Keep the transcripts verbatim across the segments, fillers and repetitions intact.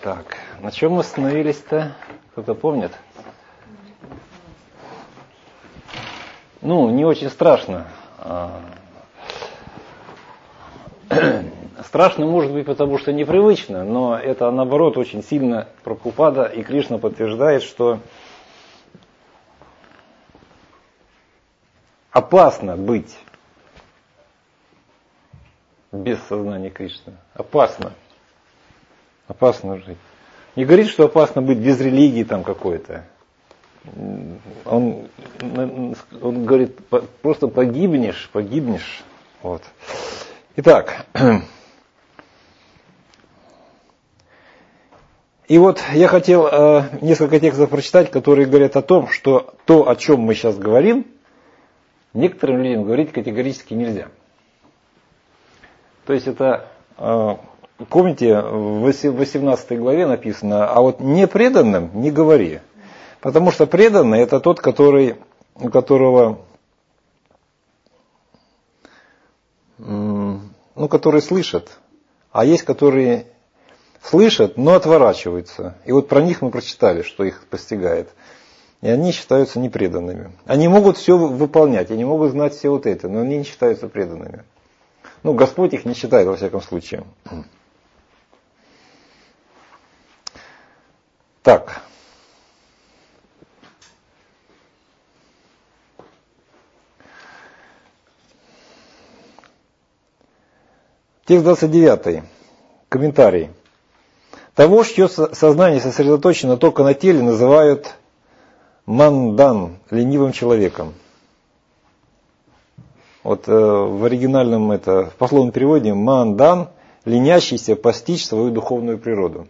Так, на чем мы остановились-то? Кто-то помнит? Ну, не очень страшно. Страшно может быть, потому что непривычно, но это, наоборот, очень сильно Прабхупада и Кришна подтверждает, что опасно быть без сознания Кришны. Опасно. Опасно жить. Не говорит, что опасно быть без религии там какой-то. Он, он говорит, просто погибнешь, погибнешь. Вот. Итак. И вот я хотел э, несколько текстов прочитать, которые говорят о том, что то, о чем мы сейчас говорим, некоторым людям говорить категорически нельзя. То есть это, э, помните, в восемнадцатой главе написано, а вот непреданным не говори. Потому что преданный это тот, который, у которого, ну, который слышит, а есть, которые слышат, но отворачиваются. И вот про них мы прочитали, что их постигает. И они считаются непреданными. Они могут все выполнять, они могут знать все вот это, но они не считаются преданными. Ну, Господь их не считает, во всяком случае. Так. Текст двадцать девятый. Комментарий. Того, чье сознание сосредоточено только на теле, называют мандан, ленивым человеком. Вот э, в оригинальном, это, в пословном переводе, мандан, ленящийся постичь свою духовную природу.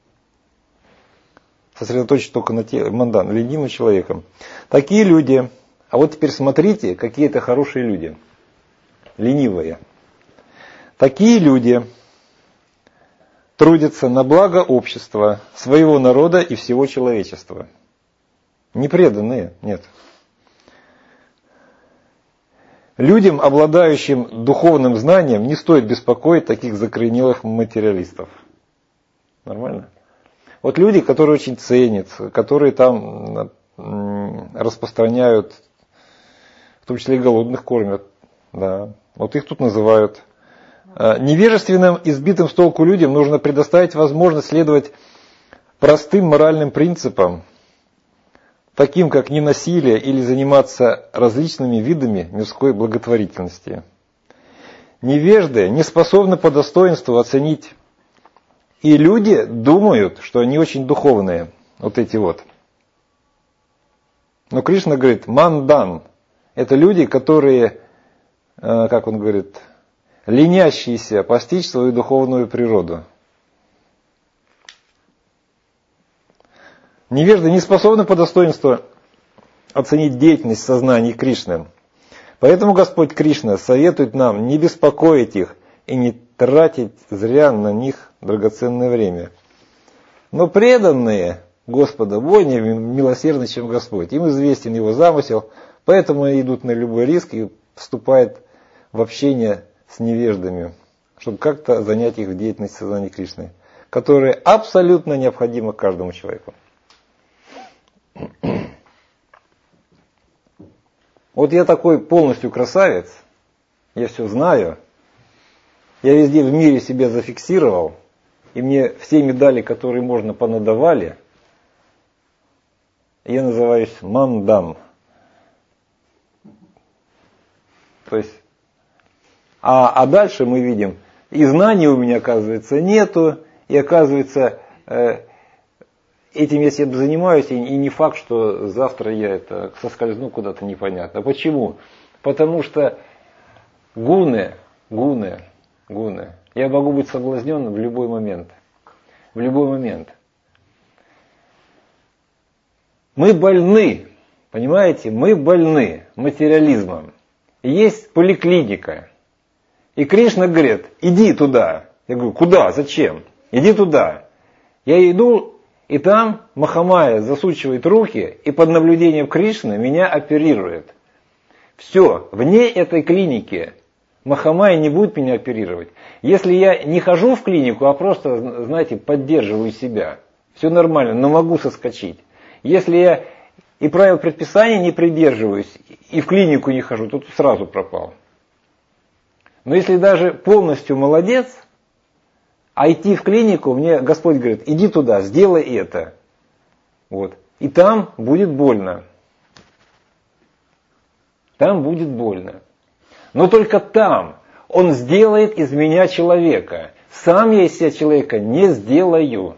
Сосредоточен только на теле, мандан, ленивым человеком. Такие люди, а вот теперь смотрите, какие это хорошие люди, ленивые. Такие люди трудятся на благо общества, своего народа и всего человечества. Не преданные, нет. Людям, обладающим духовным знанием, не стоит беспокоить таких закоренелых материалистов. Нормально? Вот люди, которые очень ценят, которые там распространяют, в том числе и голодных кормят, да, вот их тут называют. Невежественным, избитым с толку людям нужно предоставить возможность следовать простым моральным принципам, таким как ненасилие или заниматься различными видами мирской благотворительности. Невежды не способны по достоинству оценить, и люди думают, что они очень духовные, вот эти вот. Но Кришна говорит, мандан, это люди, которые, как он говорит, ленящиеся постичь свою духовную природу. Невежды не способны по достоинству оценить деятельность сознания Кришны. Поэтому Господь Кришна советует нам не беспокоить их и не тратить зря на них драгоценное время. Но преданные Господа более милосердны, чем Господь. Им известен Его замысел, поэтому они идут на любой риск и вступают в общение с невеждами, чтобы как-то занять их в деятельности сознания Кришны, которая абсолютно необходима каждому человеку. Вот я такой полностью красавец, я все знаю, я везде в мире себя зафиксировал, и мне все медали, которые можно, понадавали, я называюсь мандан. То есть А, а дальше мы видим, и знаний у меня, оказывается, нету, и оказывается, э, этим я себе занимаюсь, и, и не факт, что завтра я это соскользну куда-то непонятно. Почему? Потому что гуны, гуны, гуны, я могу быть соблазнен в любой момент. В любой момент. Мы больны, понимаете, мы больны материализмом. И есть поликлиника. И Кришна говорит, иди туда. Я говорю, куда, зачем? Иди туда. Я иду, и там Махамая засучивает руки, и под наблюдением Кришны меня оперирует. Все, вне этой клиники Махамая не будет меня оперировать. Если я не хожу в клинику, а просто, знаете, поддерживаю себя, все нормально, но могу соскочить. Если я и правил предписания не придерживаюсь, и в клинику не хожу, то сразу пропал. Но если даже полностью молодец, а идти в клинику, мне Господь говорит, иди туда, сделай это. Вот. И там будет больно. Там будет больно. Но только там Он сделает из меня человека. Сам я из себя человека не сделаю.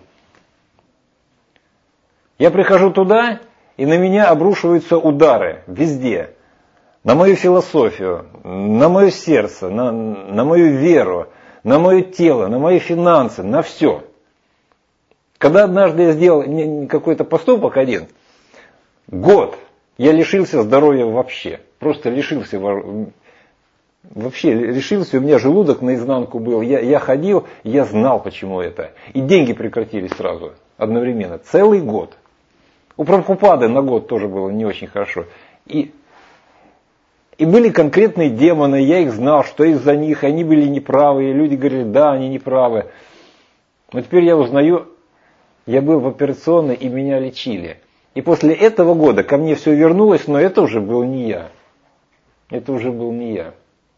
Я прихожу туда, и на меня обрушиваются удары везде. На мою философию, на мое сердце, на, на мою веру, на мое тело, на мои финансы, на все. Когда однажды я сделал какой-то поступок один, год я лишился здоровья вообще. Просто лишился, вообще лишился, у меня желудок наизнанку был. Я, я ходил, я знал, почему это. И деньги прекратились сразу, одновременно, целый год. У Прабхупады на год тоже было не очень хорошо. И, и были конкретные демоны, я их знал, что из-за них они были неправы. И люди говорили, да, они неправы. Но теперь я узнаю, я был в операционной и меня лечили. И после этого года ко мне все вернулось, но это уже был не я. Это уже был не я.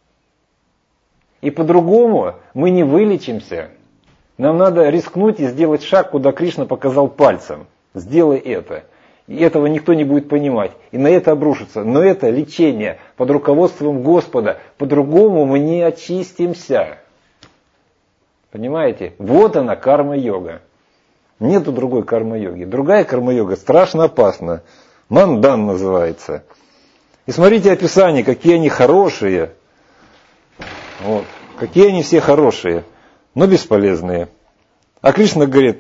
И по-другому мы не вылечимся. Нам надо рискнуть и сделать шаг, куда Кришна показал пальцем. Сделай это. И этого никто не будет понимать. И на это обрушится. Но это лечение под руководством Господа. По-другому мы не очистимся. Понимаете? Вот она, карма-йога. Нету другой карма-йоги. Другая карма-йога страшно опасна. Мандан называется. И смотрите описание, какие они хорошие. Вот. Какие они все хорошие, но бесполезные. А Кришна говорит,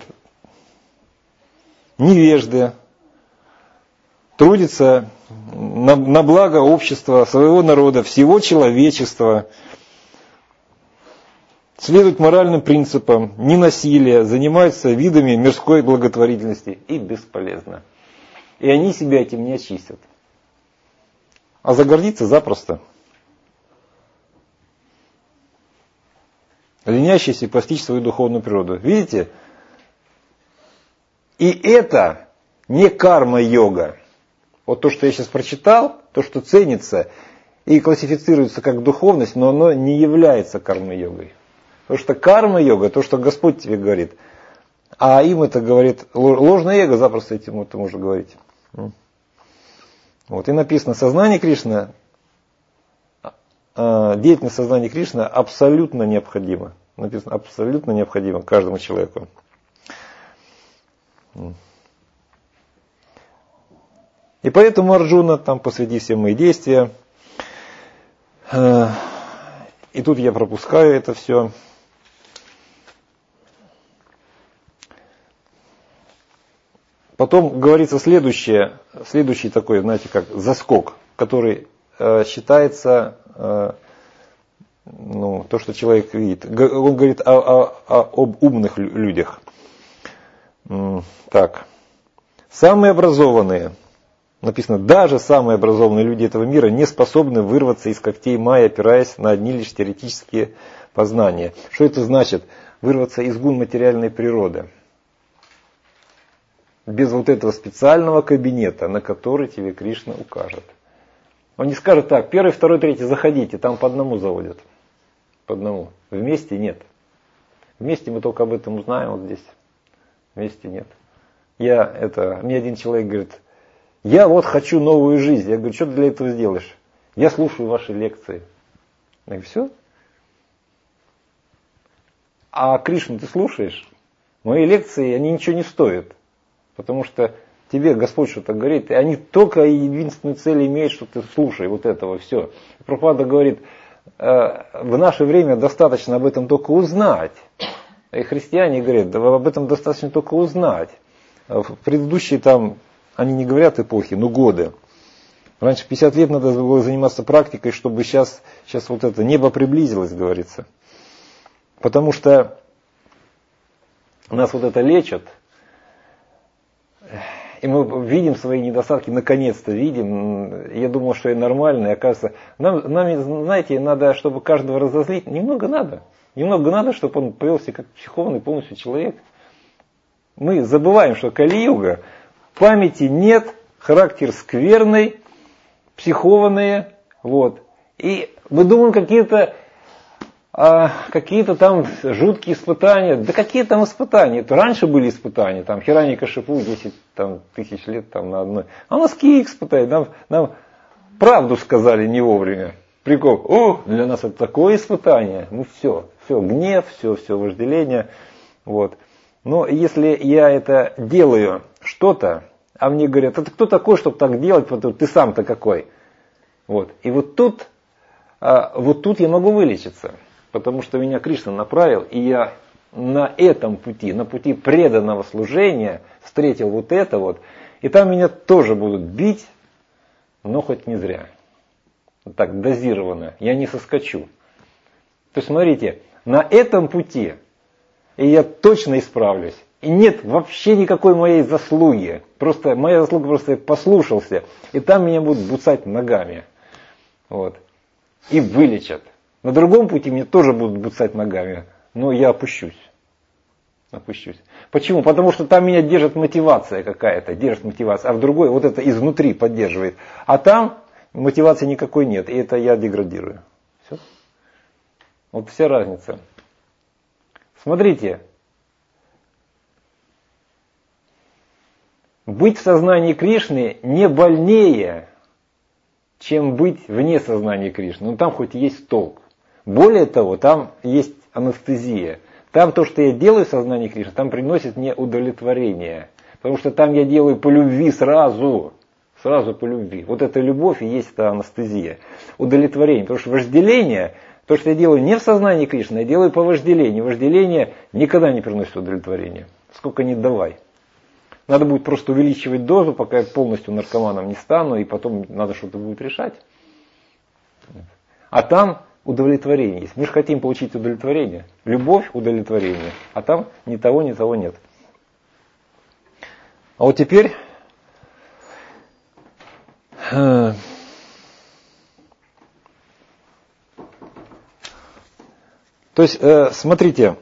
невежды, трудится на, на благо общества, своего народа, всего человечества, следует моральным принципам, не насилия, занимаются видами мирской благотворительности и бесполезно. И они себя этим не очистят. А загордиться запросто. Ленящийся постичь свою духовную природу. Видите? И это не карма-йога. Вот то, что я сейчас прочитал, то, что ценится и классифицируется как духовность, но оно не является карма-йогой. Потому что карма-йога, то, что Господь тебе говорит, а им это говорит ложное эго, запросто этим это можно говорить. Вот, и написано, сознание Кришны, деятельность сознания Кришны абсолютно необходима. Написано, абсолютно необходима каждому человеку. И поэтому Арджуна, там посвяти все мои действия. И тут я пропускаю это все. Потом говорится следующее, следующий такой, знаете, как заскок, который э, считается, э, ну, то, что человек видит. Он говорит о, о, о, об умных людях. Так. Самые образованные, написано, даже самые образованные люди этого мира не способны вырваться из когтей Майи, опираясь на одни лишь теоретические познания. Что это значит? Вырваться из гун материальной природы. Без вот этого специального кабинета, на который тебе Кришна укажет. Он не скажет так, первый, второй, третий, заходите, там по одному заводят. По одному. Вместе нет. Вместе мы только об этом узнаем вот здесь. Вместе нет. Я, это, мне один человек говорит, я вот хочу новую жизнь. Я говорю, что ты для этого сделаешь? Я слушаю ваши лекции. Я говорю, все? А Кришну ты слушаешь? Мои лекции, они ничего не стоят. Потому что тебе Господь что-то говорит, и они только единственную цель имеют, что ты слушай вот этого, все. Прабхупада говорит, в наше время достаточно об этом только узнать. И христиане говорят, да об этом достаточно только узнать. В предыдущие там, они не говорят эпохи, но годы. Раньше пятьдесят лет надо было заниматься практикой, чтобы сейчас, сейчас вот это небо приблизилось, говорится. Потому что нас вот это лечат. И мы видим свои недостатки, наконец-то видим. Я думал, что я нормальный, оказывается, нам, нам, знаете, надо, чтобы каждого разозлить, немного надо. Немного надо, чтобы он повел себя как психованный полностью человек. Мы забываем, что Кали-юга, памяти нет, характер скверный, психованные, вот. И мы думаем, какие-то а, какие-то там жуткие испытания. Да какие там испытания? Это раньше были испытания, там Хираньякашипу десять там, тысяч лет там, на одной. А у нас какие испытания? Нам, нам правду сказали не вовремя. Прикол, о, для нас это такое испытание. Ну все, все, гнев, все, все, вожделение. Вот. Но если я это делаю, что-то, а мне говорят, это кто такой, чтобы так делать, вот ты сам-то какой? Вот. И вот тут, вот тут я могу вылечиться, потому что меня Кришна направил, и я на этом пути, на пути преданного служения встретил вот это вот, и там меня тоже будут бить, но хоть не зря. Так, дозированно, я не соскочу. То есть, смотрите, на этом пути, и я точно исправлюсь. И нет вообще никакой моей заслуги. Просто моя заслуга просто я послушался. И там меня будут буцать ногами. Вот. И вылечат. На другом пути меня тоже будут буцать ногами. Но я опущусь. Опущусь. Почему? Потому что там меня держит мотивация какая-то. Держит мотивация. А в другой вот это изнутри поддерживает. А там мотивации никакой нет. И это я деградирую. Все. Вот вся разница. Смотрите. Быть в сознании Кришны не больнее, чем быть вне сознания Кришны. Но там хоть есть толк. Более того, там есть анестезия. Там то, что я делаю в сознании Кришны, там приносит мне удовлетворение. Потому что там я делаю по любви сразу. Сразу по любви. Вот эта любовь и есть эта анестезия. Удовлетворение. Потому что вожделение, то, что я делаю не в сознании Кришны, я делаю по вожделению. Вожделение никогда не приносит удовлетворения. Сколько ни давай. Надо будет просто увеличивать дозу, пока я полностью наркоманом не стану, и потом надо что-то будет решать. А там удовлетворение есть. Мы же хотим получить удовлетворение. Любовь, удовлетворение. А там ни того, ни того нет. А вот теперь... То есть, смотрите,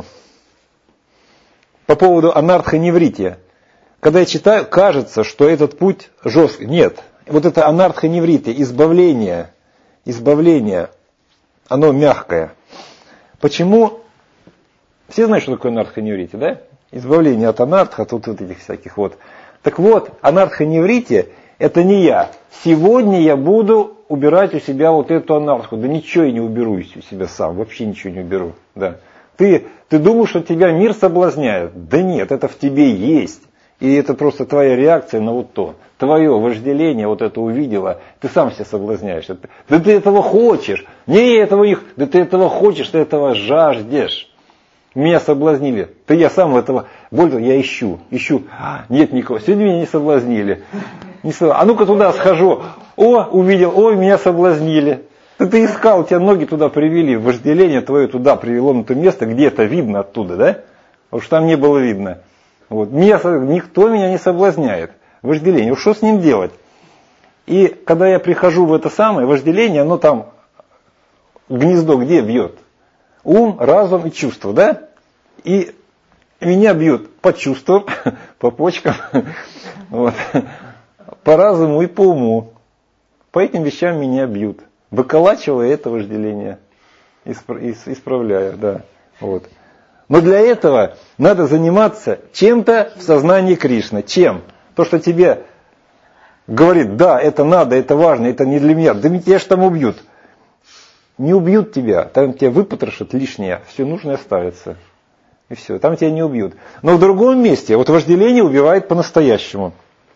по поводу анартха-неврития. Когда я читаю, кажется, что этот путь жесткий. Нет. Вот это анартха-неврития, избавление, избавление, оно мягкое. Почему? Все знают, что такое анартха-неврития, да? Избавление от анартха, тут вот этих всяких вот. Так вот, анартха-неврития это не я. Сегодня я буду убирать у себя вот эту анарху. Да ничего я не уберу у себя сам, вообще ничего не уберу. Да. Ты, ты думаешь, что тебя мир соблазняет? Да нет, это в тебе есть. И это просто твоя реакция на вот то. Твое вожделение вот это увидела, ты сам себя соблазняешь. Да ты этого хочешь. Не этого их, да ты этого хочешь, ты этого жаждешь. Меня соблазнили. Да я сам этого, более того, я ищу, ищу. Нет никого. Сегодня меня не соблазнили. Не соблазнили. А ну-ка туда схожу. О, увидел, ой, меня соблазнили. Да ты искал, тебя ноги туда привели. Вожделение твое туда привело на то место, где это видно оттуда, да? Потому что там не было видно. Вот. Меня, никто меня не соблазняет. Вожделение. Что с ним делать? И когда я прихожу в это самое вожделение, оно там гнездо где бьет? Ум, разум и чувство, да? И меня бьют по чувствам, по почкам, вот, по разуму и по уму. По этим вещам меня бьют. Выколачивая это вожделение, исправляя, да. Вот. Но для этого надо заниматься чем-то в сознании Кришны. Чем? То, что тебе говорит, да, это надо, это важно, это не для меня. Да меня же там убьют. Не убьют тебя, там тебя выпотрошат лишнее, все нужное оставится. И все, там тебя не убьют. Но в другом месте, вот вожделение убивает по-настоящему.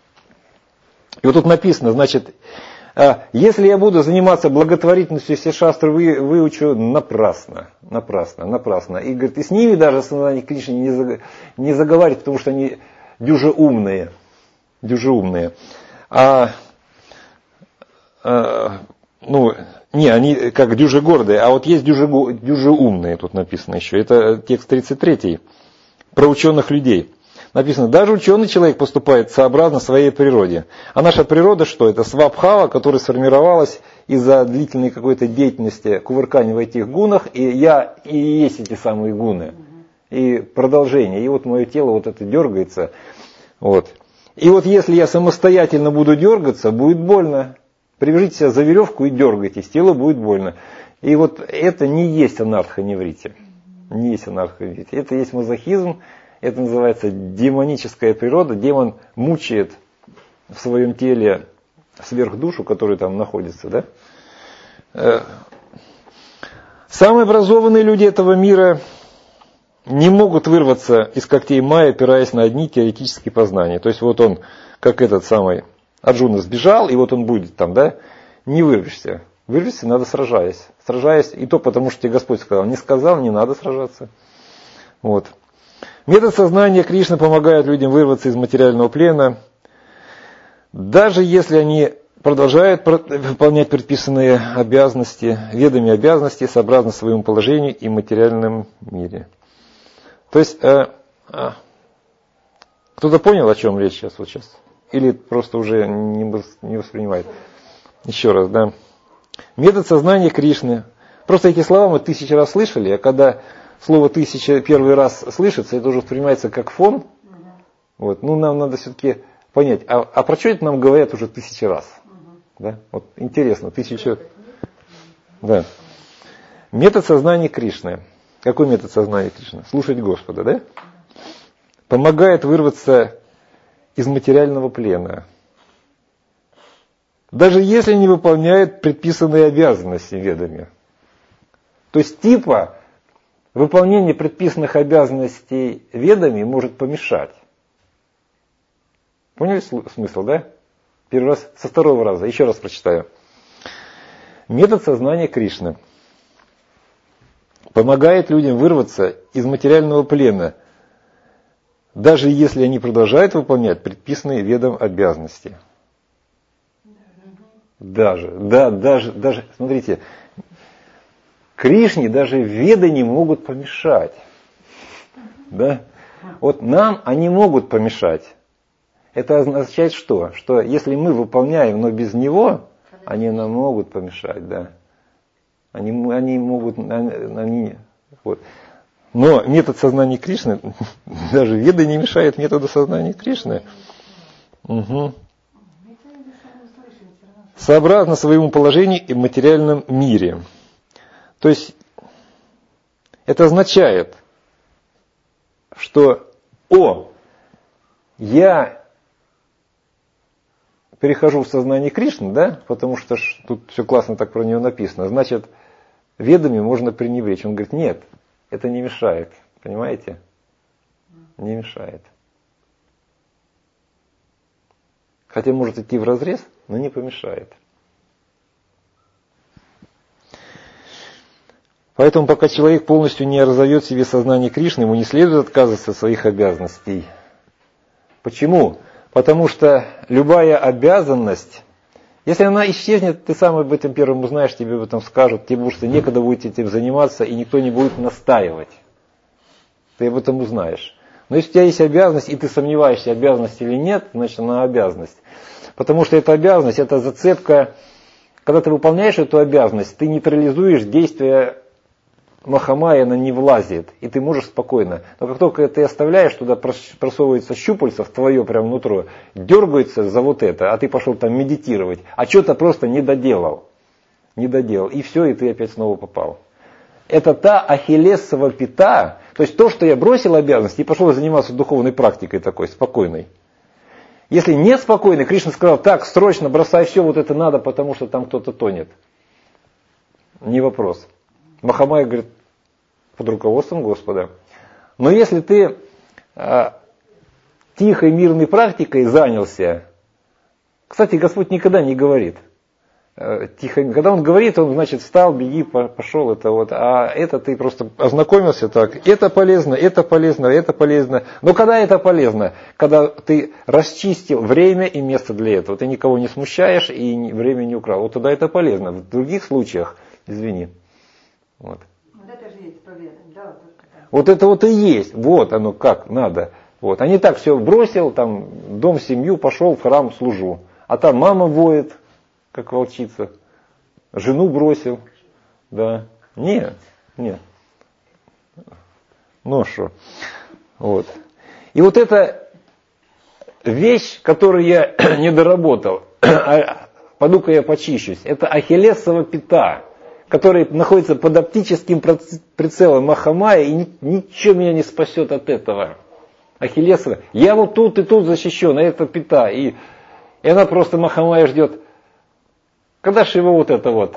И вот тут написано, значит, если я буду заниматься благотворительностью, все шастры вы, выучу напрасно, напрасно, напрасно. И говорит, и с ними даже сознание Кришны не, не заговаривать, потому что они дюже умные, дюже умные. А, а ну, не, они как дюже гордые, а вот есть дюже, дюже умные, тут написано еще. Это текст тридцать три, про ученых людей. Написано, даже ученый человек поступает сообразно своей природе. А наша природа что? Это свабхава, которая сформировалась из-за длительной какой-то деятельности, кувыркания в этих гунах, и я и есть эти самые гуны. И продолжение. И вот мое тело вот это дергается. Вот. И вот если я самостоятельно буду дергаться, будет больно. Привяжите себя за веревку и дергайтесь, тело будет больно. И вот это не есть анархоневрите. Не есть анархоневрите. Это есть мазохизм. Это называется демоническая природа. Демон мучает в своем теле сверхдушу, которая там находится. Да? Самые образованные люди этого мира не могут вырваться из когтей Майи, опираясь на одни теоретические познания. То есть вот он, как этот самый Арджуна, сбежал, и вот он будет там, да? Не вырвешься. Вырвешься, надо сражаясь. Сражаясь, и то потому, что тебе Господь сказал. Не сказал, не надо сражаться. Вот. Метод сознания Кришны помогает людям вырваться из материального плена, даже если они продолжают выполнять предписанные обязанности, ведомые обязанности, сообразно своему положению и материальном мире. То есть, э, э, кто-то понял, о чем речь сейчас, вот сейчас? Или просто уже не, не воспринимает? Еще раз, да. Метод сознания Кришны. Просто эти слова мы тысячу раз слышали, а когда слово тысяча первый раз слышится, это уже воспринимается как фон. Вот. Ну, нам надо все-таки понять, а, а про что это нам говорят уже тысячи раз? Да? Вот интересно, тысячу... Да. Метод сознания Кришны. Какой метод сознания Кришны? Слушать Господа, да? Помогает вырваться из материального плена. Даже если не выполняет предписанные обязанности ведами. То есть типа выполнение предписанных обязанностей ведами может помешать. Поняли смысл, да? Первый раз, со второго раза, еще раз прочитаю. Метод сознания Кришны помогает людям вырваться из материального плена, даже если они продолжают выполнять предписанные ведом обязанности. Даже, да, даже, даже, смотрите, Кришне даже веды не могут помешать. Да? Вот нам они могут помешать. Это означает что? Что если мы выполняем, но без него, они нам могут помешать, да. Они, они могут, они, вот. Но метод сознания Кришны, даже веды не мешают методу сознания Кришны. Угу. Сообразно своему положению и в материальном мире. То есть, это означает, что, о, я перехожу в сознание Кришны, да, потому что ж, тут все классно так про него написано, значит, ведами можно пренебречь. Он говорит, нет, это не мешает, понимаете? Не мешает. Хотя может идти вразрез, но не помешает. Поэтому пока человек полностью не разовьет в себе сознание Кришны, ему не следует отказываться от своих обязанностей. Почему? Потому что любая обязанность, если она исчезнет, ты сам об этом первым узнаешь, тебе об этом скажут, тебе будет некогда будет этим заниматься, и никто не будет настаивать. Ты об этом узнаешь. Но если у тебя есть обязанность, и ты сомневаешься, обязанность или нет, значит она обязанность. Потому что эта обязанность, это зацепка, когда ты выполняешь эту обязанность, ты нейтрализуешь действия Махамайя, она не влазит, и ты можешь спокойно. Но как только ты оставляешь, туда просовывается щупальца в твое прям нутро, дергается за вот это, а ты пошел там медитировать, а что-то просто не доделал. Не доделал. И все, и ты опять снова попал. Это та ахиллесова пята, то есть то, что я бросил обязанность и пошел заниматься духовной практикой такой, спокойной. Если не спокойный, Кришна сказал, так, срочно бросай все, вот это надо, потому что там кто-то тонет. Не вопрос. Махамайя говорит, под руководством Господа. Но если ты а, тихой, мирной практикой занялся, кстати, Господь никогда не говорит. А, тихо, когда Он говорит, Он, значит, встал, беги, пошел, это вот. А это ты просто ознакомился так, это полезно, это полезно, это полезно. Но когда это полезно? Когда ты расчистил время и место для этого. Ты никого не смущаешь и время не украл. Вот тогда это полезно. В других случаях, извини. Вот. Вот это же есть победа, да? Вот это вот и есть. Вот оно как надо. Вот. А не так все бросил, там, дом, семью, пошел в храм, служу. А там мама воет, как волчица. Жену бросил. Да. Нет, нет. Ну что. Вот. И вот эта вещь, которую я не доработал, пойду-ка я почищусь, это ахиллесова пята, которая находится под оптическим прицелом Махамая, и ничего меня не спасет от этого. Ахиллесова. Я вот тут и тут защищен, а это пята. И, и она просто Махамая ждет. Когда же его вот это вот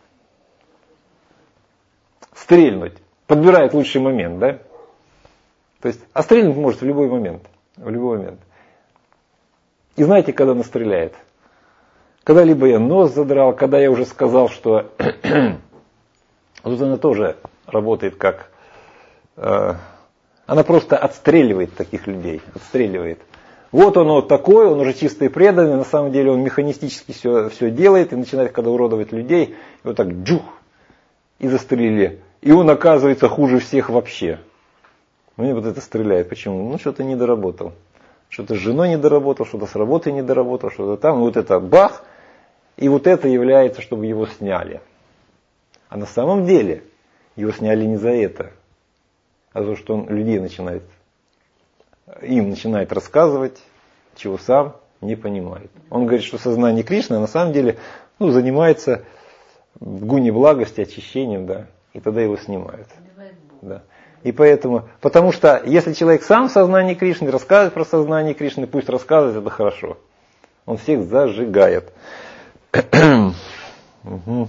стрельнуть? Подбирает лучший момент, да? То есть, а стрельнуть может в любой момент. В любой момент. И знаете, когда она стреляет? Когда либо я нос задрал, когда я уже сказал, что тут она тоже работает как... Э, она просто отстреливает таких людей. Отстреливает. Вот он вот такой, он уже чистый преданный, на самом деле он механистически все, все делает и начинает, когда уродовать людей, и вот так джух, и застрелили. И он оказывается хуже всех вообще. Мне вот это стреляет. Почему? Ну, что-то не доработал. Что-то с женой не доработал, что-то с работой не доработал, что-то там. Вот это бах. И вот это является, чтобы его сняли. А на самом деле его сняли не за это, а за то, что он людей начинает, им начинает рассказывать, чего сам не понимает. Он говорит, что сознание Кришны, а на самом деле ну, занимается в гуне благости, очищением, да, и тогда его снимают. Да. И поэтому, потому что если человек сам в сознании Кришны, рассказывает про сознание Кришны, пусть рассказывает, это хорошо. Он всех зажигает. Угу.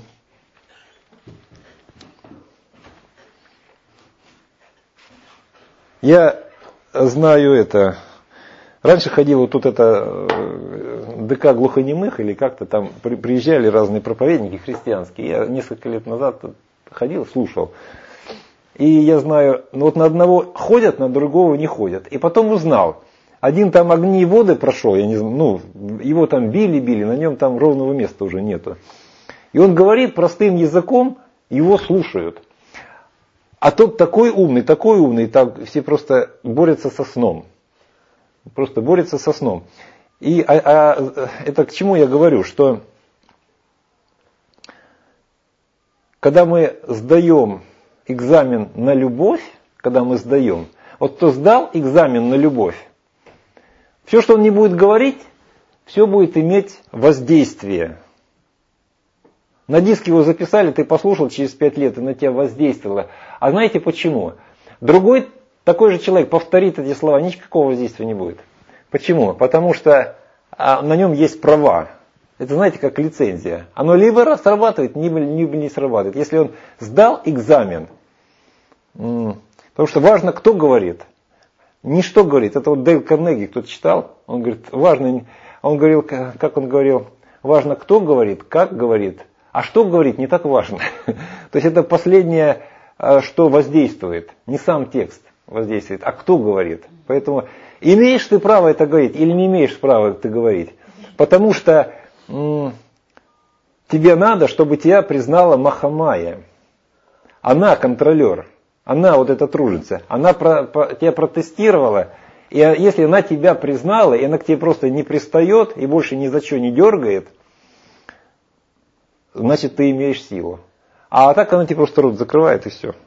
Я знаю это. Раньше ходил вот тут это ДК глухонемых, или как-то там приезжали разные проповедники христианские. Я несколько лет назад ходил, слушал. И я знаю, ну вот на одного ходят, на другого не ходят. И потом узнал. Один там огни и воды прошел, я не знаю, ну, его там били-били, на нем там ровного места уже нету. И он говорит простым языком, его слушают. А тот такой умный, такой умный, так все просто борются со сном. Просто борются со сном. И а, а, это к чему я говорю, что когда мы сдаем экзамен на любовь, когда мы сдаем, вот кто сдал экзамен на любовь, все, что он не будет говорить, все будет иметь воздействие. На диск его записали, ты послушал через пять лет, и на тебя воздействовало. А знаете почему? Другой такой же человек повторит эти слова, никакого воздействия не будет. Почему? Потому что а, на нем есть права. Это, знаете, как лицензия. Оно либо срабатывает, либо, либо не срабатывает. Если он сдал экзамен, потому что важно, кто говорит. Не что говорит. Это вот Дейл Карнеги, кто-то читал. Он говорит, важно, он говорил, как он говорил, важно, кто говорит, как говорит. А что говорит, не так важно. То есть это последнее, что воздействует. Не сам текст воздействует, а кто говорит. Поэтому имеешь ты право это говорить или не имеешь права это говорить. Потому что м- тебе надо, чтобы тебя признала Махамая. Она контролер. Она вот эта труженица. Она про, про, тебя протестировала. И если она тебя признала, и она к тебе просто не пристает и больше ни за что не дергает, значит, ты имеешь силу. А так она тебе просто рот закрывает, и все.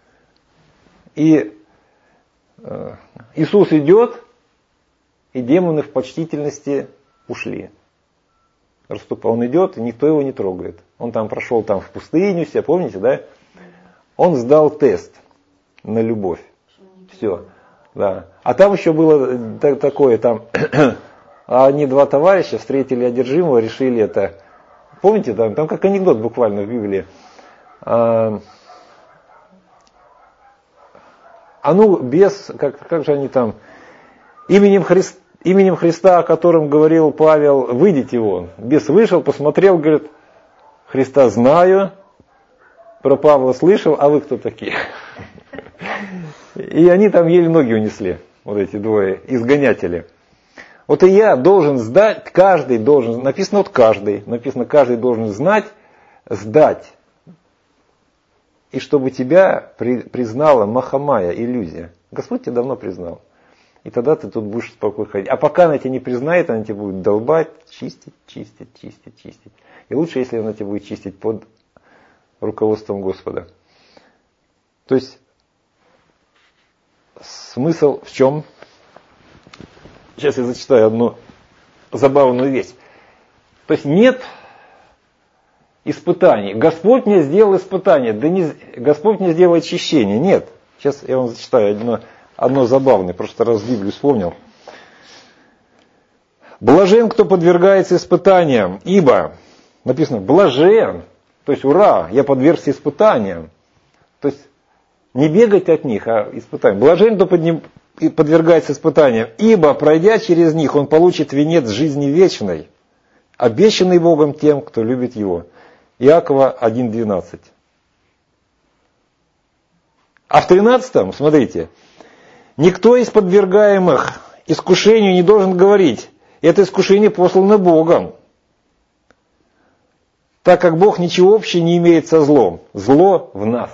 И э, Иисус идет, и демоны в почтительности ушли. Расступа. Он идет, и никто его не трогает. Он там прошел там в пустыню, все, помните, да? Он сдал тест на любовь. Все. Да. А там еще было такое, там они два товарища встретили одержимого, решили это. Помните, там, там как анекдот буквально в Библии. А, а ну, без, как, как же они там, именем, Христ, именем Христа, о котором говорил Павел, выйдите вон. Бес вышел, посмотрел, говорит, Христа знаю, про Павла слышал, а вы кто такие? И они там еле ноги унесли, вот эти двое, изгонятели. Вот и я должен сдать, каждый должен, написано вот каждый, написано каждый должен знать, сдать. И чтобы тебя при, признала Махамая, иллюзия. Господь тебя давно признал. И тогда ты тут будешь спокойно ходить. А пока она тебя не признает, она тебя будет долбать, чистить, чистить, чистить, чистить. И лучше, если она тебя будет чистить под руководством Господа. То есть, смысл в чем? Сейчас я зачитаю одну забавную вещь. То есть, нет испытаний. Господь мне сделал испытание. Да не, Господь мне сделал очищение. Нет. Сейчас я вам зачитаю одно, одно забавное. Просто раз Библию вспомнил. Блажен, кто подвергается испытаниям, ибо, написано, блажен, то есть ура, я подвергся испытаниям. То есть не бегать от них, а испытаниям. Блажен, кто подним, подвергается испытаниям, ибо, пройдя через них, он получит венец жизни вечной, обещанный Богом тем, кто любит его. Иакова один двенадцать. А в тринадцатом, смотрите, никто из подвергаемых искушению не должен говорить, это искушение послано Богом, так как Бог ничего общего не имеет со злом. Зло в нас.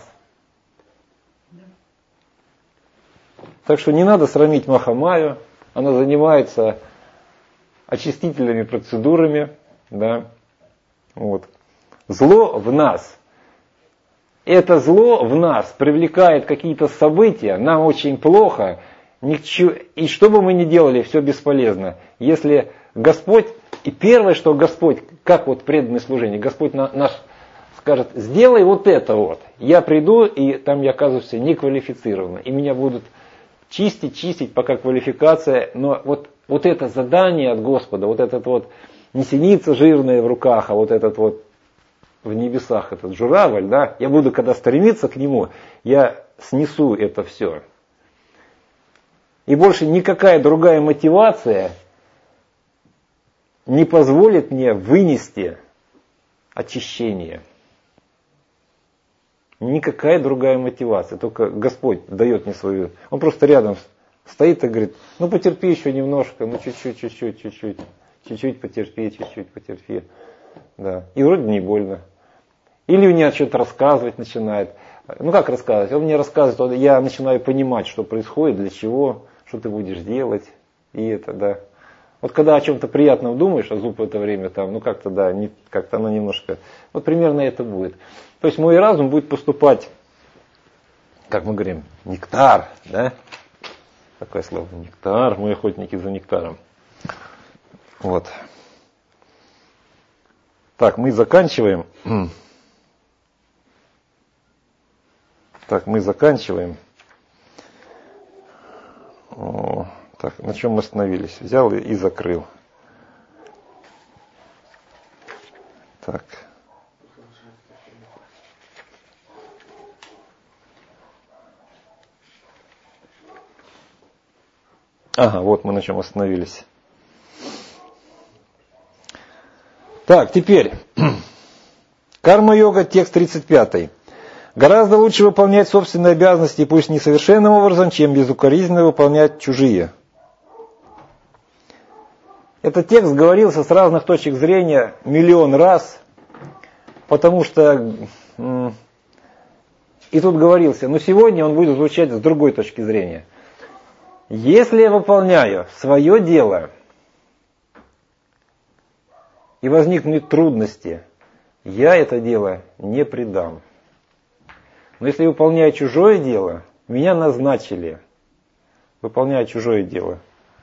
Так что не надо срамить Махамаю, она занимается очистительными процедурами, да, вот. Зло в нас. Это зло в нас привлекает какие-то события, нам очень плохо, и что бы мы ни делали, все бесполезно. Если Господь, и первое, что Господь, как вот преданное служение, Господь наш скажет, сделай вот это вот, я приду, и там я оказываюсь неквалифицированно, и меня будут чистить, чистить, пока квалификация, но вот, вот это задание от Господа, вот этот вот, не синица жирная в руках, а вот этот вот в небесах этот журавль, да, я буду, когда стремиться к нему, я снесу это все. И больше никакая другая мотивация не позволит мне вынести очищение. Никакая другая мотивация, только Господь дает мне свою. Он просто рядом стоит и говорит, ну потерпи еще немножко, ну чуть-чуть, чуть-чуть, чуть-чуть, чуть-чуть потерпи, чуть-чуть потерпи. Да. И вроде не больно. Или мне что-то рассказывать начинает. Ну как рассказывать? Он мне рассказывает, я начинаю понимать, что происходит, для чего, что ты будешь делать. И это, да. Вот когда о чем-то приятном думаешь, а зуб в это время там, ну как-то, да, не, как-то оно немножко, вот примерно это будет. То есть мой разум будет поступать, как мы говорим, нектар, да? Такое слово, нектар, мы охотники за нектаром. Вот. Так, мы заканчиваем. Так, мы заканчиваем. О, так, на чем мы остановились? Взял и, и закрыл. Так. Ага, вот мы на чем остановились. Так, теперь. Карма-йога, текст тридцать пятый. Гораздо лучше выполнять собственные обязанности, пусть несовершенным образом, чем безукоризненно выполнять чужие. Этот текст говорился с разных точек зрения миллион раз, потому что и тут говорился, но сегодня он будет звучать с другой точки зрения. Если я выполняю свое дело и возникнут трудности, я это дело не предам. Но если я выполняю чужое дело, меня назначили, выполняя чужое дело,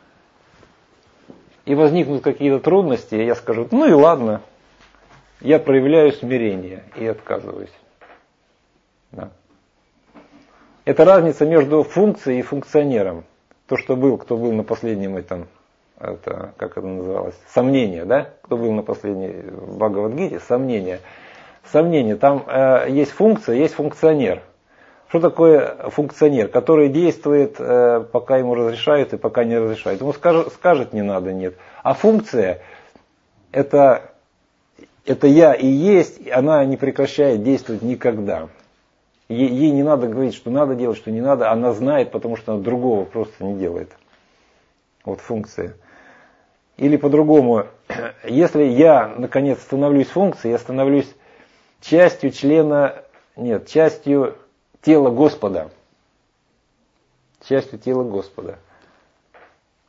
и возникнут какие-то трудности, я скажу, ну и ладно, я проявляю смирение и отказываюсь. Да. Это разница между функцией и функционером. То, что был, кто был на последнем этом, это, как это называлось, сомнение, да? Кто был на последней Бхагавад-гите, сомнение. Сомнение, там э, есть функция, есть функционер. Что такое функционер? Который действует, э, пока ему разрешают и пока не разрешают. Ему скажет, скажет не надо, нет. А функция, это, это я и есть, она не прекращает действовать никогда. Ей, ей не надо говорить, что надо делать, что не надо. Она знает, потому что она другого просто не делает. Вот функция. Или по-другому, если я, наконец, становлюсь функцией, я становлюсь частью члена, нет, частью тела Господа. Частью тела Господа.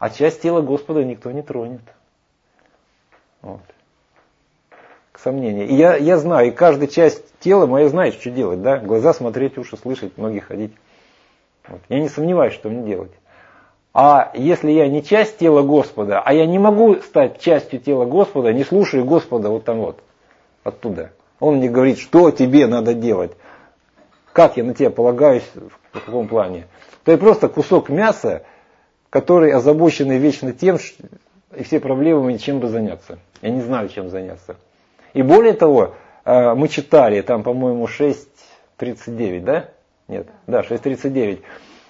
А часть тела Господа никто не тронет. Вот. К сомнению. И я, я знаю, и каждая часть тела моя знает, что делать. Да? Глаза смотреть, уши слышать, ноги ходить. Вот. Я не сомневаюсь, что мне делать. А если я не часть тела Господа, а я не могу стать частью тела Господа, не слушаю Господа вот там вот, оттуда. Он мне говорит, что тебе надо делать, как я на тебя полагаюсь, в каком плане. То я просто кусок мяса, который озабоченный вечно тем, что, и все проблемы, чем бы заняться. Я не знаю, чем заняться. И более того, мы читали, там, по-моему, шесть тридцать девять, да? Нет, да, шесть тридцать девять.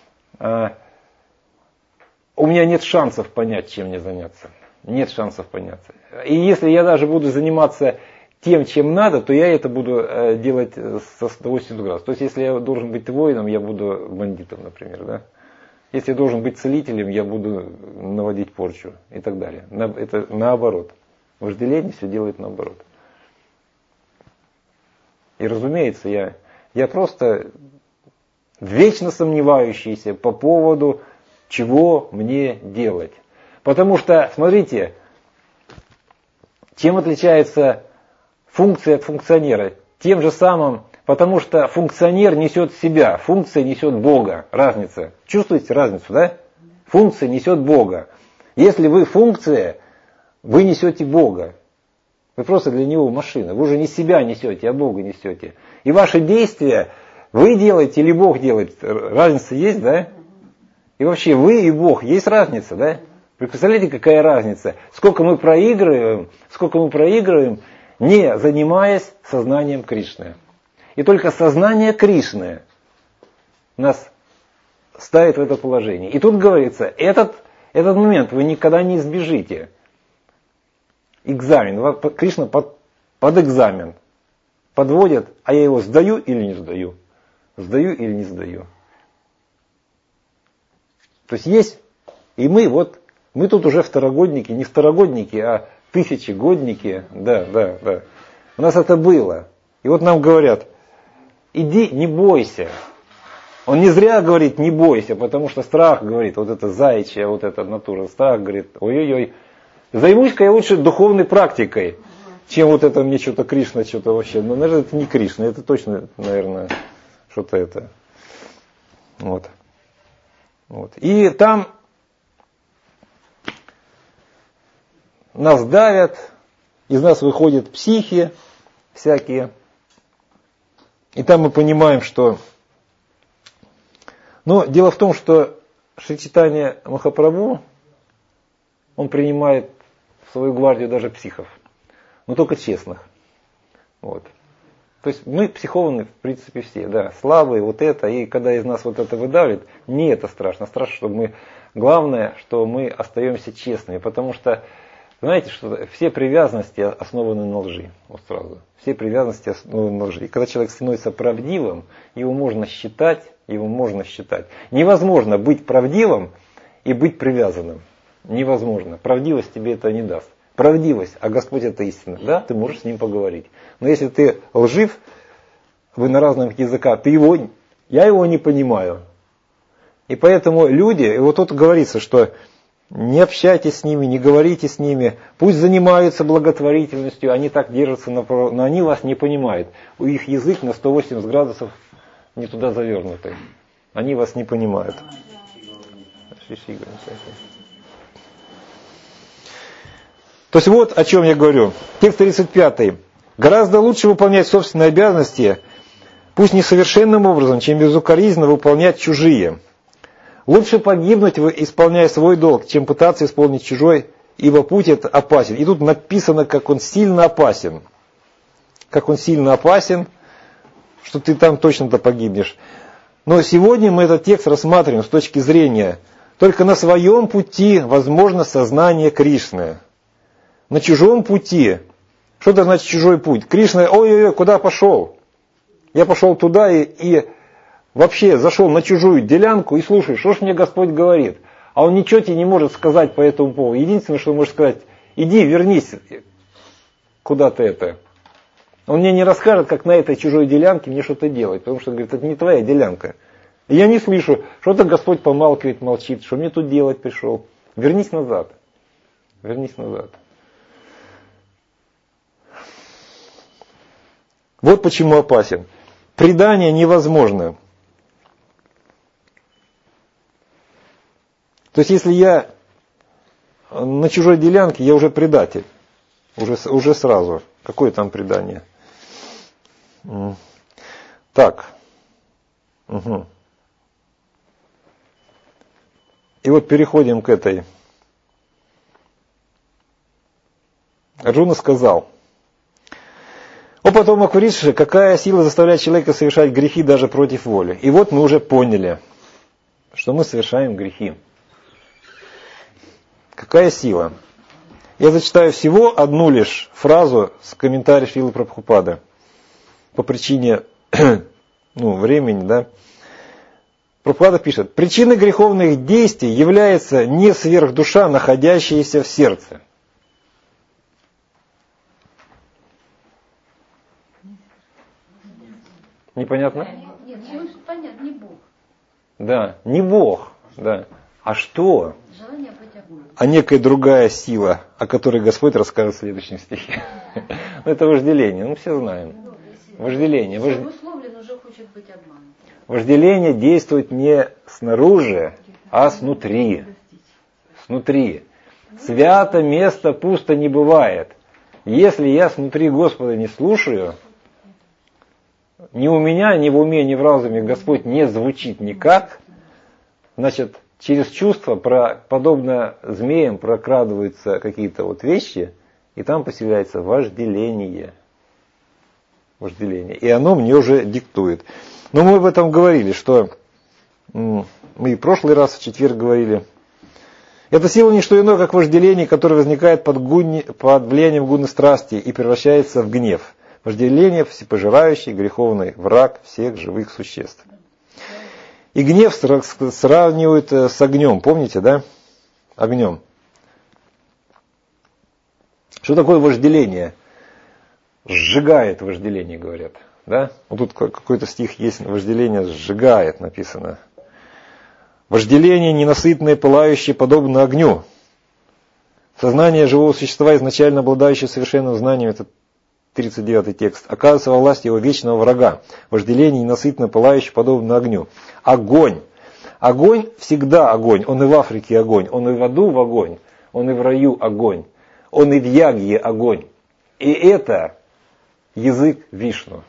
У меня нет шансов понять, чем мне заняться. Нет шансов поняться. И если я даже буду заниматься тем, чем надо, то я это буду делать со сто восемьдесят градусов. То есть, если я должен быть воином, я буду бандитом, например. Да? Если я должен быть целителем, я буду наводить порчу и так далее. Это наоборот. Вожделение все делает наоборот. И разумеется, я, я просто вечно сомневающийся по поводу, чего мне делать. Потому что, смотрите, чем отличается функция от функционера? Тем же самым, потому что функционер несет себя, функция несет Бога. Разница. Чувствуете разницу, да? Функция несет Бога. Если вы функция, вы несете Бога. Вы просто для Него машина. Вы уже не себя несете, а Бога несете. И ваши действия вы делаете или Бог делает. Разница есть, да? И вообще вы и Бог, есть разница, да? Вы представляете, какая разница? Сколько мы проигрываем, сколько мы проигрываем, не занимаясь сознанием Кришны. И только сознание Кришны нас ставит в это положение. И тут говорится, этот, этот момент вы никогда не избежите. Экзамен. Кришна под, под экзамен подводит, а я его сдаю или не сдаю? Сдаю или не сдаю? То есть есть, и мы вот, мы тут уже второгодники, не второгодники, а тысячегодники, да, да, да. У нас это было. И вот нам говорят, иди, не бойся. Он не зря говорит, не бойся, потому что страх, говорит, вот это заячья, вот эта натура, страх, говорит, ой-ой-ой, займусь-ка я лучше духовной практикой, чем вот это мне что-то Кришна, что-то вообще. Ну, наверное, это не Кришна, это точно, наверное, что-то это. Вот. Вот. И там нас давят, из нас выходят психи всякие. И там мы понимаем, что... Но дело в том, что Шри Чайтанья Махапрабху, он принимает в свою гвардию даже психов. Но только честных. Вот. То есть мы психованы, в принципе, все, да, слабые, вот это, и когда из нас вот это выдавит, не это страшно, страшно, чтобы мы, главное, что мы остаемся честными, потому что, знаете, что все привязанности основаны на лжи, вот сразу, все привязанности основаны на лжи, и когда человек становится правдивым, его можно считать, его можно считать, невозможно быть правдивым и быть привязанным, невозможно, правдивость тебе это не даст. Правдивость, а Господь это истина, да, ты можешь с Ним поговорить. Но если ты лжив, вы на разных языках, ты его, я его не понимаю. И поэтому люди, и вот тут говорится, что не общайтесь с ними, не говорите с ними, пусть занимаются благотворительностью, они так держатся, на, но они вас не понимают. У их язык на сто восемьдесят градусов не туда завернутый. Они вас не понимают. То есть вот о чем я говорю. Текст тридцать пятый. Гораздо лучше выполнять собственные обязанности, пусть несовершенным образом, чем безукоризненно выполнять чужие. Лучше погибнуть, исполняя свой долг, чем пытаться исполнить чужой, ибо путь этот опасен. И тут написано, как он сильно опасен. Как он сильно опасен, что ты там точно-то погибнешь. Но сегодня мы этот текст рассматриваем с точки зрения, только на своем пути возможно сознание Кришны. На чужом пути. Что это значит чужой путь? Кришна, ой-ой-ой, куда пошел? Я пошел туда и, и вообще зашел на чужую делянку и слушай, что ж мне Господь говорит. А он ничего тебе не может сказать по этому поводу. Единственное, что он может сказать, иди, вернись куда-то это. Он мне не расскажет, как на этой чужой делянке мне что-то делать. Потому что, говорит, это не твоя делянка. И я не слышу, что-то Господь помалкивает, молчит, что мне тут делать пришел. Вернись назад. Вернись назад. Вот почему опасен. Предание невозможно. То есть, если я на чужой делянке, я уже предатель. Уже, уже сразу. Какое там предание? Так. Угу. И вот переходим к этой. Арджуна сказал: «О потомок Вриши, какая сила заставляет человека совершать грехи даже против воли?» И вот мы уже поняли, что мы совершаем грехи. Какая сила? Я зачитаю всего одну лишь фразу с комментарием Шрилы Прабхупады. По причине ну, времени, да. Прабхупада пишет: «Причиной греховных действий является не сверхдуша, находящаяся в сердце». Непонятно? Нет, нет, понятно, не Бог. Да, не Бог, да. А что? Желание быть огнем. А некая другая сила, о которой Господь расскажет в следующем стихе. Это вожделение, ну все знаем. Вожделение. Условлен уже хочет быть обманут. Вожделение действует не снаружи, а снутри. Снутри. Свято место пусто не бывает. Если я снутри Господа не слушаю, ни у меня, ни в уме, ни в разуме Господь не звучит никак, значит, через чувства, про, подобно змеям, прокрадываются какие-то вот вещи, и там поселяется вожделение. Вожделение. И оно мне уже диктует. Но мы об этом говорили, что мы и в прошлый раз, в четверг говорили. Эта сила не что иное, как вожделение, которое возникает под, гуни, под влиянием гуны страсти и превращается в гнев. Вожделение – всепожирающий, греховный враг всех живых существ. И гнев сравнивают с огнем, помните, да? Огнем. Что такое вожделение? Сжигает вожделение, говорят. Да? Вот тут какой-то стих есть, вожделение сжигает, написано. Вожделение ненасытное, пылающее, подобно огню. Сознание живого существа, изначально обладающее совершенным знанием, это тридцать девятый текст, оказывается во власти его вечного врага. Вожделение ненасытно, пылающее, подобно огню. Огонь. Огонь всегда огонь. Он и в Африке огонь. Он и в аду в огонь. Он и в раю огонь. Он и в ягье огонь. И это язык Вишну.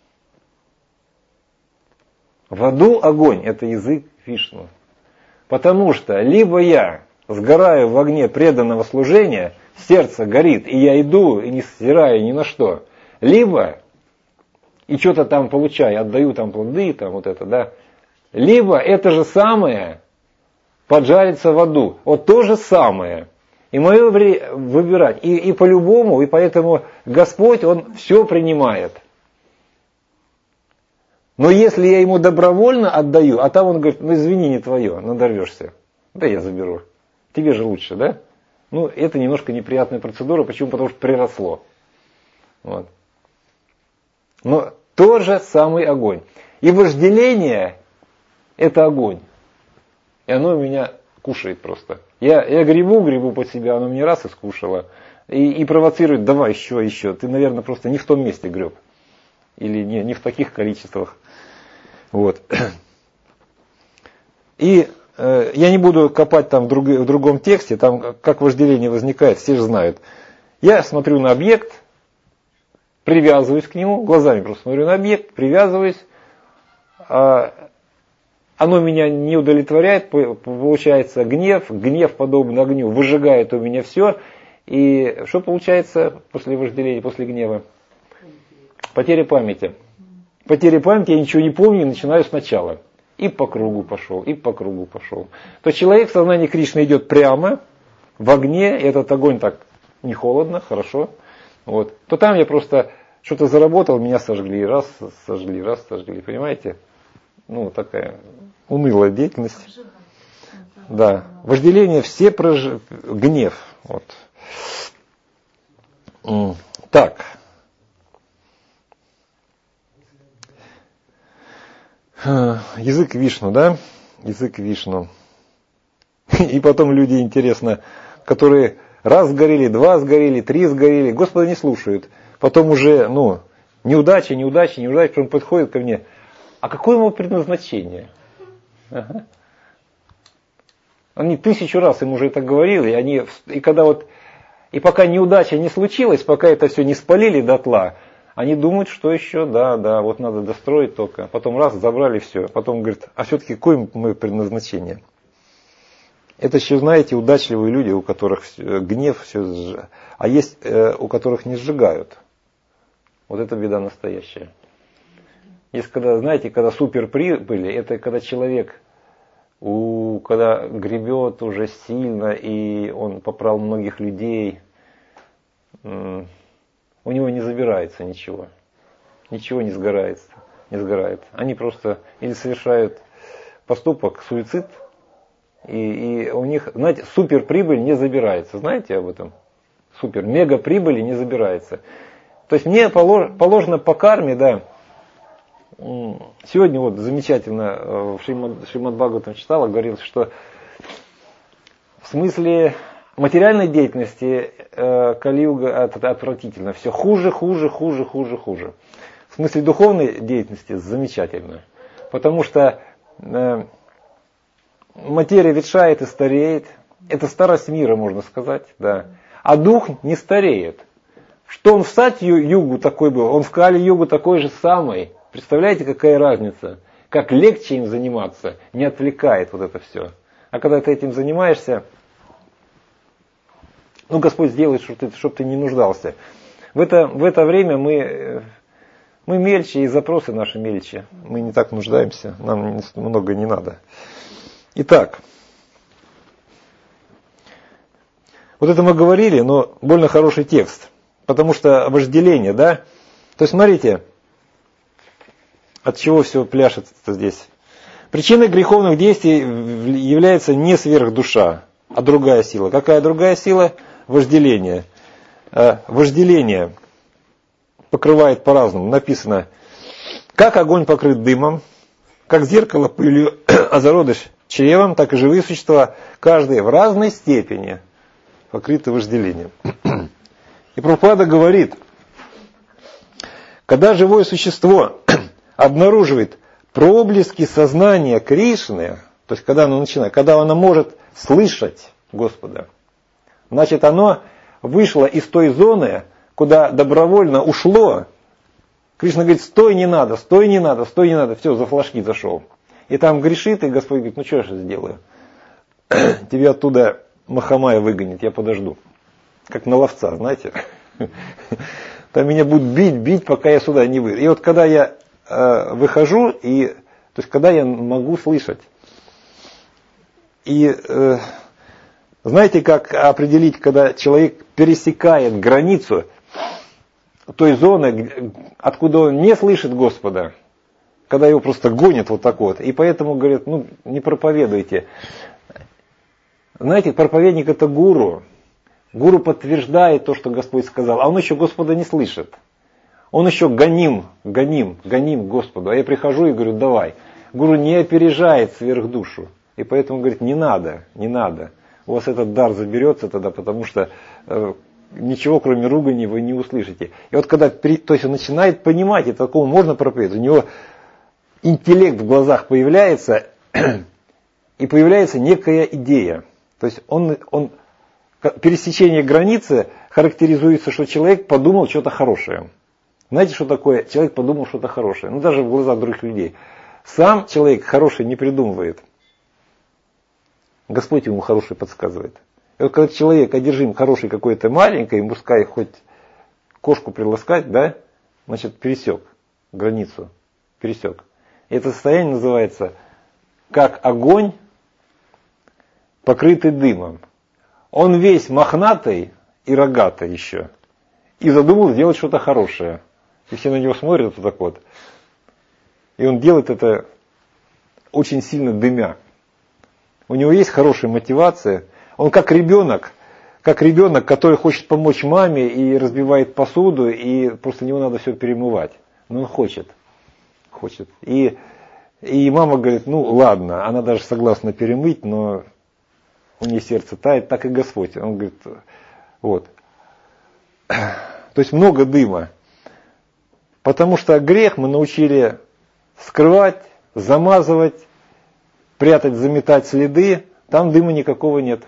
В аду огонь – это язык Вишну. Потому что либо я сгораю в огне преданного служения, сердце горит, и я иду и не стираю ни на что. Либо, и что-то там получаю, отдаю там плоды, там вот это, да. Либо это же самое поджарится в аду. Вот то же самое. И мое выбирать. И, и по-любому, и поэтому Господь, Он все принимает. Но если я Ему добровольно отдаю, а там Он говорит: ну извини, не твое, надорвешься. Да я заберу. Тебе же лучше, да? Ну, это немножко неприятная процедура. Почему? Потому что приросло. Вот. Но тот же самый огонь. И вожделение – это огонь. И оно меня кушает просто. Я, я гребу, гребу под себя, оно мне раз и скушало. И, и провоцирует: давай еще, еще. Ты, наверное, просто не в том месте греб. Или не, не в таких количествах. Вот. И э, я не буду копать там в, друг, в другом тексте, там как вожделение возникает, все же знают. Я смотрю на объект, привязываюсь к нему, глазами просто смотрю на объект, привязываюсь. А, оно меня не удовлетворяет, получается гнев, гнев подобно огню, выжигает у меня все. И что получается после вожделения, после гнева? Потеря памяти. Потеря памяти, я ничего не помню и начинаю сначала. И по кругу пошел, и по кругу пошел. То человек в сознании Кришны идет прямо, в огне, и этот огонь так не холодно, хорошо. Вот. То там я просто что-то заработал, меня сожгли, раз сожгли, раз сожгли, понимаете? Ну, такая унылая деятельность. Да. Вожделение, все прож... гнев. Вот. Так. Язык Вишну, да? Язык Вишну. И потом люди, интересно, которые раз сгорели, два сгорели, три сгорели, Господа не слушают. Потом уже, ну, неудача, неудача, неудача, потом подходит ко мне. А какое ему предназначение? Ага. Они тысячу раз им уже это говорили, и, они, и когда вот, и пока неудача не случилась, пока это все не спалили дотла, они думают, что еще, да, да, вот надо достроить только. Потом раз, забрали все. Потом говорят, а все-таки какое мое предназначение? Это еще, знаете, удачливые люди, у которых гнев все сжигает. А есть, э, у которых не сжигают. Вот это беда настоящая. Есть, когда, знаете, когда суперприбыли, это когда человек, у, когда гребет уже сильно, и он попрал многих людей, м- у него не забирается ничего. Ничего не сгорается, не сгорает. Они просто или совершают поступок, суицид, и, и у них, знаете, суперприбыль не забирается. Знаете об этом? Супер, мега прибыли не забирается. То есть мне положено по карме, да. Сегодня вот замечательно в Шримад Бхагаватам читала, говорилось, что в смысле материальной деятельности э, Кали-юга отвратительно. Все хуже, хуже, хуже, хуже, хуже. В смысле духовной деятельности замечательно. Потому что э, материя ветшает и стареет. Это старость мира, можно сказать. Да. А дух не стареет. Что он в Сатью-югу такой был, он в Кали-югу такой же самый. Представляете, какая разница? Как легче им заниматься, не отвлекает вот это все. А когда ты этим занимаешься, ну, Господь сделает, чтобы ты, чтобы ты не нуждался. В это, в это время мы, мы мельче, и запросы наши мельче. Мы не так нуждаемся, нам много не надо. Итак, вот это мы говорили, но больно хороший текст. Потому что вожделение, да? То есть, смотрите, от чего все пляшет здесь. Причиной греховных действий является не сверхдуша, а другая сила. Какая другая сила? Вожделение. Вожделение покрывает по-разному. Написано, как огонь покрыт дымом, как зеркало пылью, а зародыш чревом, так и живые существа, каждый в разной степени покрыты вожделением. И Прабхупада говорит, когда живое существо обнаруживает проблески сознания Кришны, то есть когда оно начинает, когда оно может слышать Господа, значит оно вышло из той зоны, куда добровольно ушло. Кришна говорит, стой, не надо, стой, не надо, стой, не надо, все, за флажки зашел. И там грешит, и Господь говорит, ну что я сейчас сделаю? Тебя оттуда Махамая выгонит, я подожду. Как на ловца, знаете. Там меня будут бить, бить, пока я сюда не выйду. И вот когда я э, выхожу, и, то есть когда я могу слышать. И э, знаете, как определить, когда человек пересекает границу той зоны, откуда он не слышит Господа, когда его просто гонят вот так вот. И поэтому говорят, ну не проповедуйте. Знаете, проповедник это гуру. Гуру подтверждает то, что Господь сказал, а он еще Господа не слышит. Он еще гоним, гоним, гоним Господу. А я прихожу и говорю, давай. Гуру не опережает сверхдушу. И поэтому говорит, не надо, не надо. У вас этот дар заберется тогда, потому что э, ничего кроме ругани вы не услышите. И вот когда, то есть он начинает понимать, и такому можно проповедовать, у него интеллект в глазах появляется, и появляется некая идея. То есть он, он пересечение границы характеризуется, что человек подумал что-то хорошее. Знаете, что такое? Человек подумал что-то хорошее. Ну, даже в глазах других людей. Сам человек хороший не придумывает. Господь ему хороший подсказывает. И вот когда человек одержим хорошей какой-то маленькой, пускай хоть кошку приласкать, да, значит, пересек границу. Пересек. И это состояние называется как огонь, покрытый дымом. Он весь мохнатый и рогатый еще. И задумал сделать что-то хорошее. И все на него смотрят вот так вот. И он делает это очень сильно дымя. У него есть хорошая мотивация. Он как ребенок, как ребенок, который хочет помочь маме и разбивает посуду, и после него надо все перемывать. Но он хочет. Хочет. И, и мама говорит, ну ладно, она даже согласна перемыть, но у нее сердце тает, так и Господь. Он говорит, вот. То есть много дыма. Потому что грех мы научили скрывать, замазывать, прятать, заметать следы. Там дыма никакого нет.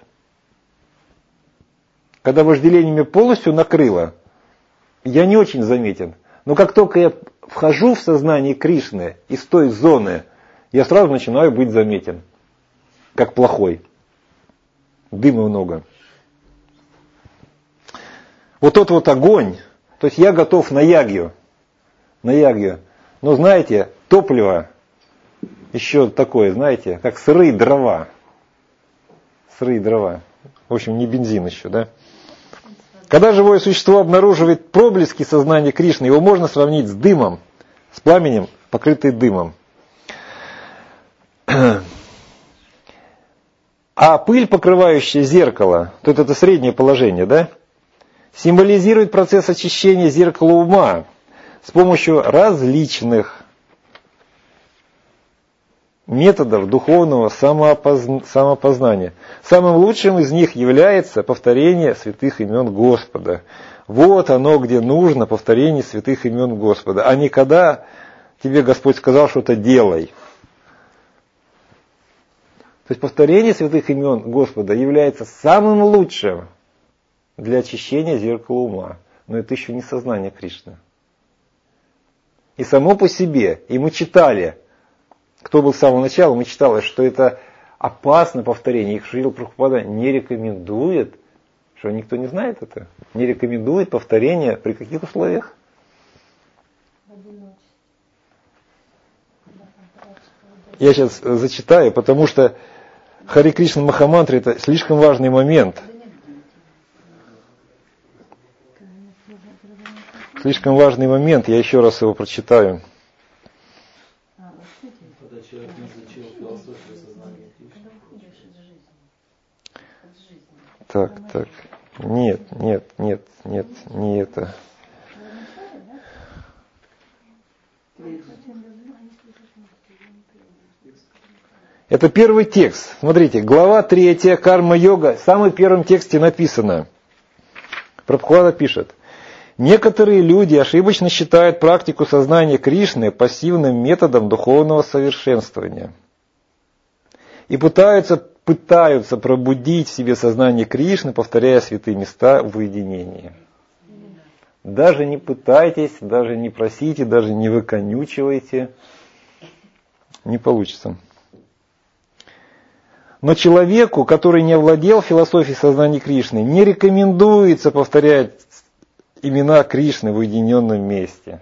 Когда вожделение меня полностью накрыло, я не очень заметен. Но как только я вхожу в сознание Кришны из той зоны, я сразу начинаю быть заметен. Как плохой. Дыма много. Вот тот вот огонь, то есть я готов на ягью. На ягью. Но знаете, топливо еще такое, знаете, как сырые дрова. Сырые дрова. В общем, не бензин еще, да? Когда живое существо обнаруживает проблески сознания Кришны, его можно сравнить с дымом, с пламенем, покрытый дымом. А пыль, покрывающая зеркало, тут это среднее положение, да, символизирует процесс очищения зеркала ума с помощью различных методов духовного самоопозна- самопознания. Самым лучшим из них является повторение святых имен Господа. Вот оно, где нужно повторение святых имен Господа, а не когда тебе Господь сказал что-то делай. То есть повторение святых имен Господа является самым лучшим для очищения зеркала ума. Но это еще не сознание Кришны. И само по себе, и мы читали, кто был с самого начала, мы читали, что это опасно повторение. Их Шрила Прабхупада не рекомендует, что никто не знает это, не рекомендует повторение при каких условиях? Я сейчас зачитаю, потому что Харе Кришна Махамантра это слишком важный момент. Слишком важный момент, я еще раз его прочитаю. Когда человек не изучил философию сознания Кришны. Так, так. Нет, нет, нет, нет, не это. Это первый текст. Смотрите, глава третья, карма-йога. В самом первом тексте написано. Прабхупада пишет. Некоторые люди ошибочно считают практику сознания Кришны пассивным методом духовного совершенствования. И пытаются, пытаются пробудить в себе сознание Кришны, повторяя святые места в уединении. Даже не пытайтесь, даже не просите, даже не выконючивайте. Не получится. Но человеку, который не овладел философией сознания Кришны, не рекомендуется повторять имена Кришны в уединенном месте.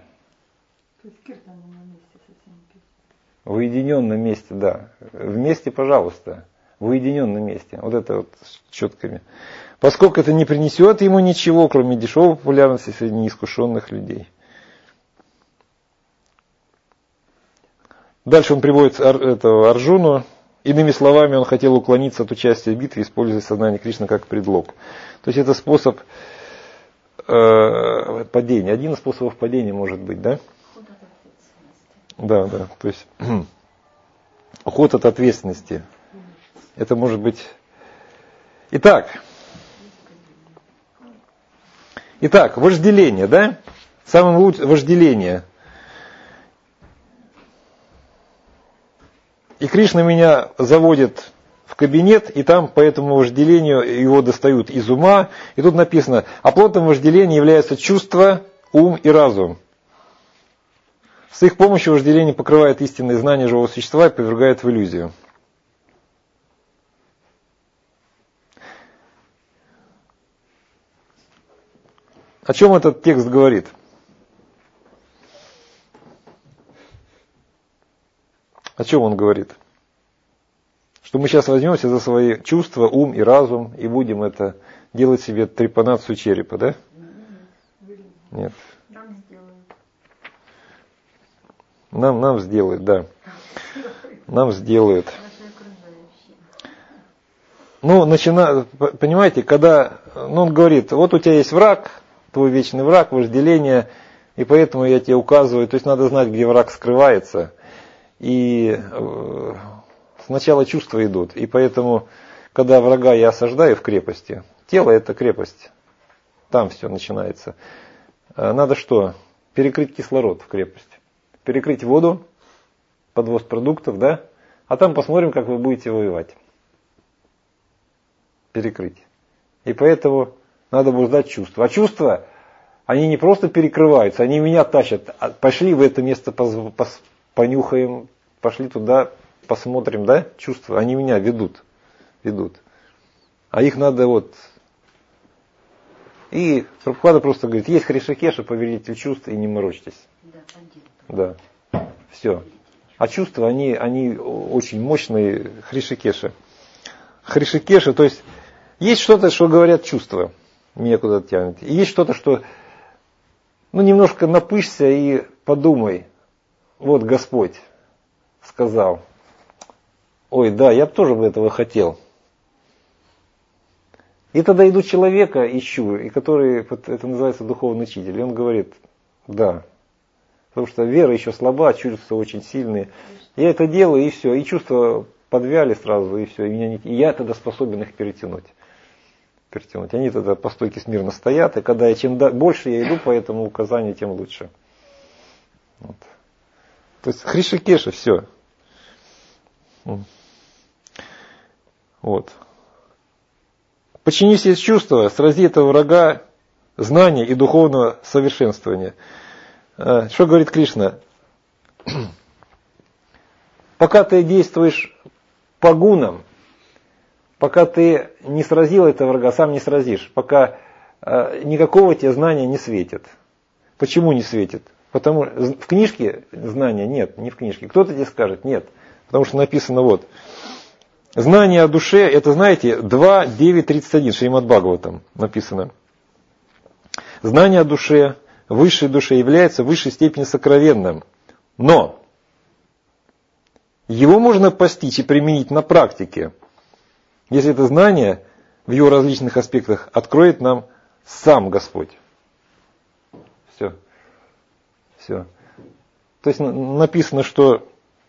В уединенном месте, да. Вместе, пожалуйста. В уединенном месте. Вот это вот с четками. Поскольку это не принесет ему ничего, кроме дешевой популярности среди неискушенных людей. Дальше он приводит этого Арджуну. Иными словами, он хотел уклониться от участия в битве, используя сознание Кришны как предлог. То есть это способ э, падения. Один из способов падения может быть, да? Да, да. То есть уход от ответственности. Это может быть. Итак. Итак, вожделение, да? Самым лучшим вожделение. И Кришна меня заводит в кабинет, и там по этому вожделению его достают из ума. И тут написано, оплотом вожделения являются чувства, ум и разум. С их помощью вожделение покрывает истинные знания живого существа и повергает в иллюзию. О чем этот текст говорит? О чем он говорит? Что мы сейчас возьмемся за свои чувства, ум и разум и будем это делать себе трепанацию черепа, да? Нет. Нам сделают. Нам, нам сделают, да. Нам сделают. Ну, начина, понимаете, когда, ну, он говорит, вот у тебя есть враг, твой вечный враг, вожделение, и поэтому я тебе указываю, то есть надо знать, где враг скрывается. И э, сначала чувства идут. И поэтому, когда врага я осаждаю в крепости, тело это крепость, там все начинается. Надо что? Перекрыть кислород в крепости, перекрыть воду, подвоз продуктов, да? А там посмотрим, как вы будете воевать. Перекрыть. И поэтому надо обуздать чувства. А чувства, они не просто перекрываются, они меня тащат. Пошли в это место, понюхаем, пошли туда, посмотрим, да? Чувства, они меня ведут. ведут. А их надо вот... И Прабхупада просто говорит, есть Хришакеша, повелитель чувств, и не морочьтесь. Да, да. Все. А чувства, они, они очень мощные Хришакеша. Хришакеша, то есть, есть что-то, что говорят чувства, меня куда-то тянет. И есть что-то, что, ну, немножко напышься и подумай. Вот Господь сказал, ой, да, я бы тоже бы этого хотел. И тогда иду человека, ищу, и который, это называется духовный учитель, и он говорит, да, потому что вера еще слаба, чувства очень сильные. Я это делаю, и все, и чувства подвяли сразу, и все, и, меня не, и я тогда способен их перетянуть. перетянуть. Они тогда по стойке смирно стоят, и когда я, чем больше я иду по этому указанию, тем лучше. Вот. То есть Хришакеша, все. Вот. Подчини себе чувства, срази этого врага знания и духовного совершенствования. Что говорит Кришна? Пока ты действуешь по гунам, пока ты не сразил этого врага, сам не сразишь, пока никакого тебе знания не светит. Почему не светит? Потому что в книжке знания нет, не в книжке. Кто-то тебе скажет, нет. Потому что написано вот. Знание о душе, это знаете, два девять тридцать один, Шримад Бхагаватам написано. Знание о душе, высшей душе является в высшей степени сокровенным. Но его можно постичь и применить на практике, если это знание в его различных аспектах откроет нам сам Господь. Все. Все. То есть написано, что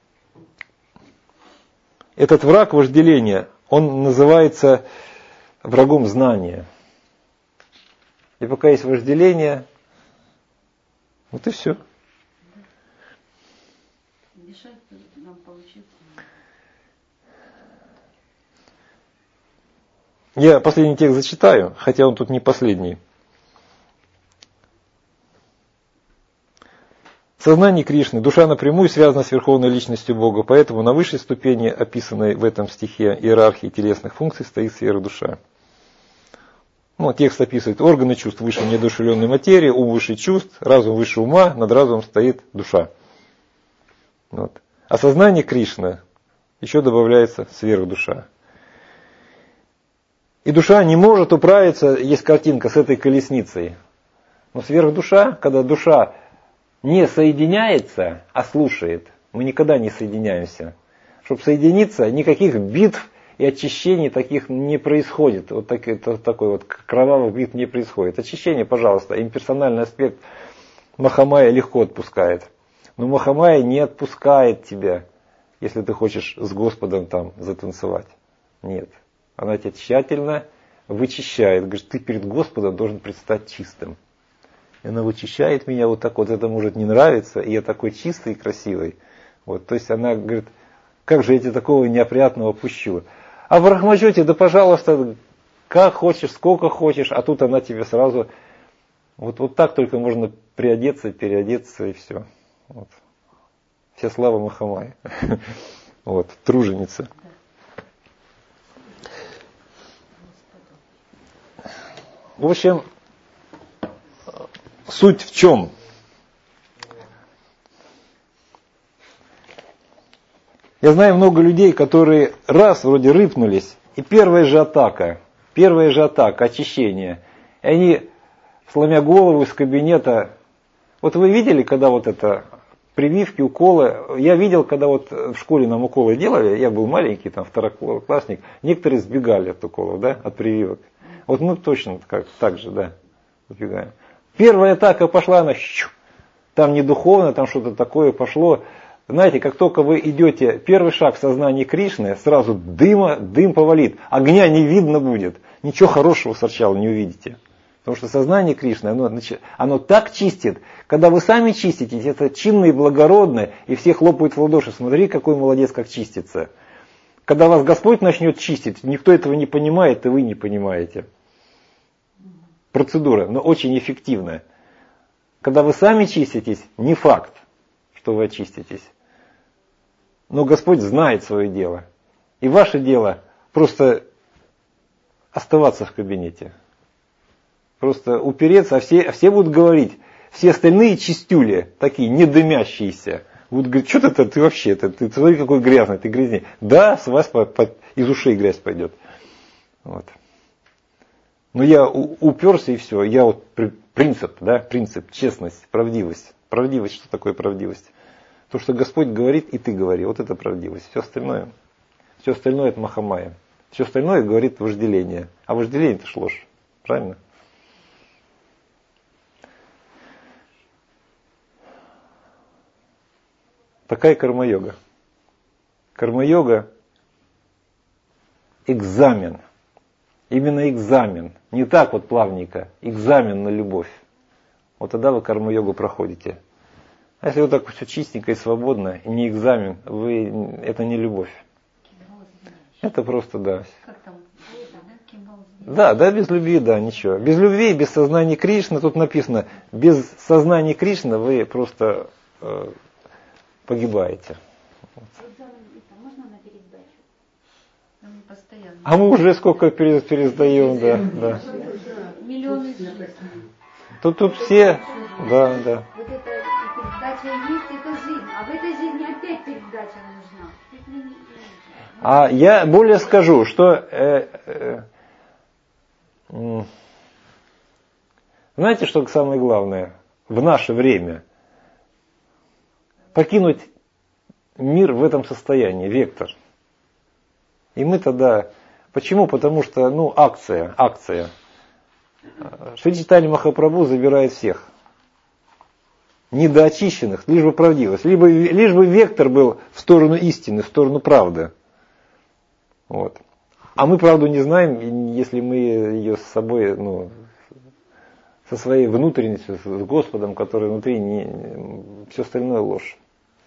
этот враг вожделения, он называется врагом знания. И пока есть вожделение, вот и все. Мешает нам получиться. Я последний текст зачитаю, хотя он тут не последний. Сознание Кришны, душа напрямую связана с Верховной Личностью Бога, поэтому на высшей ступени, описанной в этом стихе иерархии телесных функций, стоит сверхдуша. Ну, текст описывает органы чувств выше неодушевленной материи, ум выше чувств, разум выше ума, над разумом стоит душа. Вот. А сознание Кришны еще добавляется сверхдуша. И душа не может управиться, есть картинка с этой колесницей. Но сверхдуша, когда душа не соединяется, а слушает. Мы никогда не соединяемся. Чтобы соединиться, никаких битв и очищений таких не происходит. Вот так, это, такой вот кровавых битв не происходит. Очищение, пожалуйста, имперсональный аспект Махамая легко отпускает. Но Махамая не отпускает тебя, если ты хочешь с Господом там затанцевать. Нет. Она тебя тщательно вычищает. Говорит, ты перед Господом должен предстать чистым. И она вычищает меня вот так вот, это может не нравиться, и я такой чистый и красивый. Вот, то есть она говорит, как же я тебе такого неопрятного пущу. А в Брахмачоте, да пожалуйста, как хочешь, сколько хочешь, а тут она тебе сразу, вот, вот так только можно приодеться, переодеться и все. Вот. Вся слава Махамае. Вот, труженица. В общем, суть в чем? Я знаю много людей, которые раз вроде рыпнулись, и первая же атака, первая же атака, очищение. И они, сломя голову из кабинета, вот вы видели, когда вот это прививки, уколы, я видел, когда вот в школе нам уколы делали, я был маленький, там второклассник, некоторые сбегали от уколов, да, от прививок. Вот мы точно как, так же, да, сбегаем. Первая атака пошла, она, там не духовно, там что-то такое пошло. Знаете, как только вы идете первый шаг в сознании Кришны, сразу дыма, дым повалит, огня не видно будет, ничего хорошего сначала не увидите. Потому что сознание Кришны, оно, оно так чистит, когда вы сами чиститесь, это чинно и благородно, и все хлопают в ладоши, смотри, какой молодец, как чистится. Когда вас Господь начнет чистить, никто этого не понимает, и вы не понимаете. Процедура, но очень эффективная. Когда вы сами чиститесь, не факт, что вы очиститесь. Но Господь знает свое дело. И ваше дело просто оставаться в кабинете. Просто упереться, а все, а все будут говорить, все остальные чистюли, такие недымящиеся, будут говорить, что ты, ты вообще, это, ты смотри, какой грязный, ты грязнее. Да, с вас по, по, из ушей грязь пойдет. Вот. Но я у, уперся и все. Я вот принцип, да, принцип, честность, правдивость. Правдивость, что такое правдивость? То, что Господь говорит, и ты говори. Вот это правдивость. Все остальное, все остальное это махамая. Все остальное говорит вожделение. А вожделение это ж ложь. Правильно? Такая карма-йога. Карма-йога – экзамен. Именно экзамен. Не так вот плавненько. Экзамен на любовь. Вот тогда вы карма-йогу проходите. А если вот так все чистенько и свободно, и не экзамен, вы, это не любовь. Это просто, да. Да, да, без любви, да, ничего. Без любви, без сознания Кришны, тут написано, без сознания Кришны вы просто э, погибаете. А мы уже сколько пересдаем, да, да. Миллионы. Тут, тут все, да, да. Вот это передача есть, это жизнь. А в этой жизни опять передача нужна. А я более скажу, что э, э, э, знаете, что самое главное в наше время? Покинуть мир в этом состоянии, вектор. И мы тогда... Почему? Потому что, ну, акция, акция. Шри Чайтанья Махапрабху забирает всех. Недоочищенных, лишь бы правдивость. Либо, лишь бы вектор был в сторону истины, в сторону правды. Вот. А мы правду не знаем, если мы ее с собой, ну, со своей внутренностью, с Господом, который внутри, не, все остальное ложь.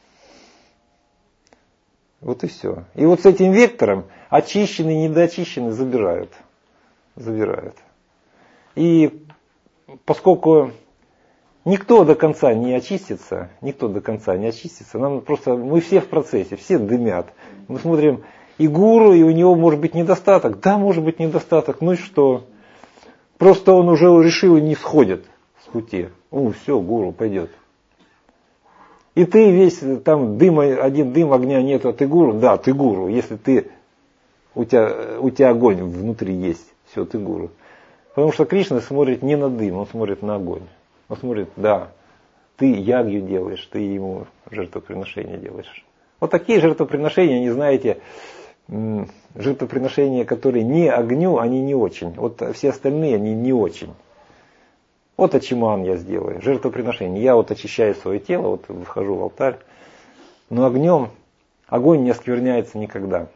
Вот и все. И вот с этим вектором очищенные и недоочищенные забирают. Забирают. И поскольку никто до конца не очистится, никто до конца не очистится, нам просто, мы все в процессе, все дымят. Мы смотрим и гуру, и у него может быть недостаток. Да, может быть недостаток, ну и что? Просто он уже решил и не сходит с пути. О, все, гуру пойдет. И ты весь, там дыма, один дым, огня нет, а ты гуру? Да, ты гуру. Если ты, у тебя, у тебя огонь внутри есть, все, ты гуру. Потому что Кришна смотрит не на дым, он смотрит на огонь. Он смотрит, да, ты ягью делаешь, ты ему жертвоприношение делаешь. Вот такие жертвоприношения, не знаете, жертвоприношения, которые не огню, они не очень. Вот все остальные, они не очень. Вот ачиман я сделаю, жертвоприношение. Я вот очищаю свое тело, вот вхожу в алтарь. Но огнем, огонь не оскверняется никогда.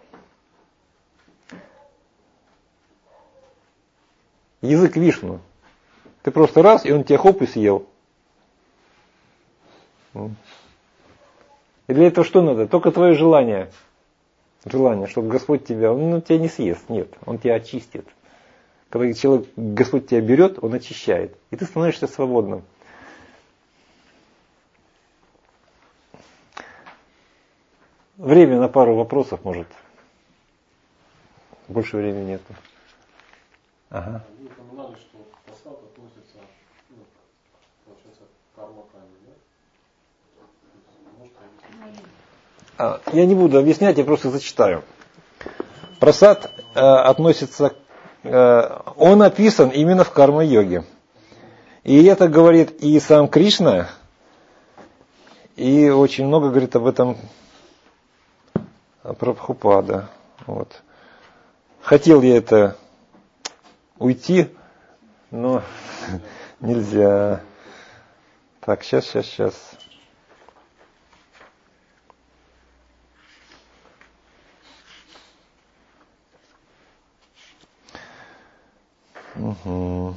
Язык Вишну. Ты просто раз, и он тебя хоп и съел. И для этого что надо? Только твое желание. Желание, чтобы Господь тебя, он ну, тебя не съест. Нет, он тебя очистит. Когда человек, Господь тебя берет, он очищает. И ты становишься свободным. Время на пару вопросов, может. Больше времени нет. Ага. Вы упоминали, что просад относится, ну, получается, к карма-каме, да? Может, Я не буду объяснять, я просто зачитаю. Прасад э, относится, э, он описан именно в карма-йоге. И это говорит и сам Кришна, и очень много говорит об этом Прабхупада. Вот. Хотел я это уйти, но нельзя. Так, сейчас, сейчас, сейчас. Угу.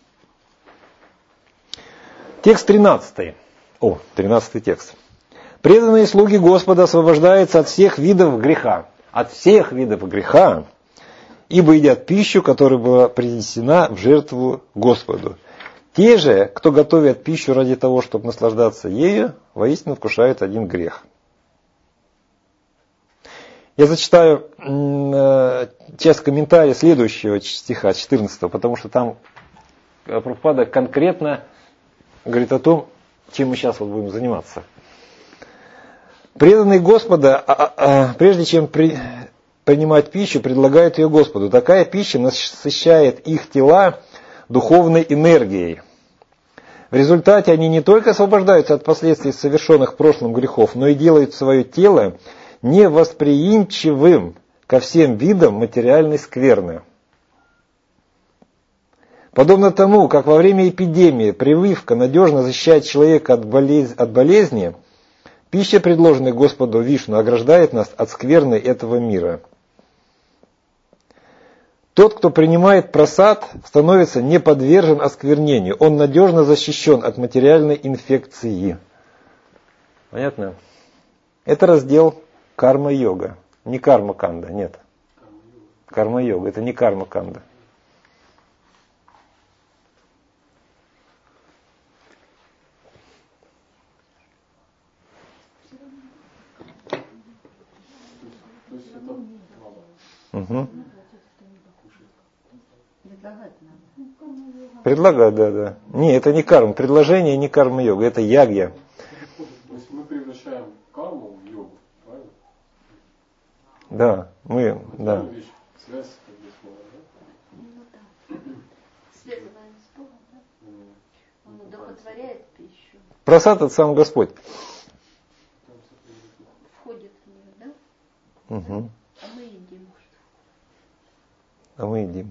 Текст тринадцатый. О, тринадцатый текст. Преданные слуги Господа освобождаются от всех видов греха. От всех видов греха, ибо едят пищу, которая была принесена в жертву Господу. Те же, кто готовят пищу ради того, чтобы наслаждаться ею, воистину вкушают один грех. Я зачитаю часть комментария следующего стиха, четырнадцатого, потому что там Прабхупада конкретно говорит о том, чем мы сейчас вот будем заниматься. Преданные Господа, а, а, прежде чем при, принимать пищу, предлагают ее Господу. Такая пища насыщает их тела духовной энергией. В результате они не только освобождаются от последствий совершенных в прошлом грехов, но и делают свое тело невосприимчивым ко всем видам материальной скверны. Подобно тому, как во время эпидемии прививка надежно защищает человека от, болез... от болезни, пища, предложенная Господу Вишну, ограждает нас от скверны этого мира. Тот, кто принимает прасад, становится не подвержен осквернению. Он надежно защищен от материальной инфекции. Понятно? Это раздел карма-йога. Не карма-канда, нет. Карма-йога, это не карма-канда. Угу. Предлагать, да, да. Не, это не карма. Предложение не карма-йога, это ягья. То есть мы превращаем карму в йогу, правильно? Да, мы, да. Вещь, связь, как здесь было, да? Ну да. Связанная с Богом, да? Он удовлетворяет пищу. Прасад — это сам Господь. Входит в нее, да? Угу. А мы едим. А мы едим.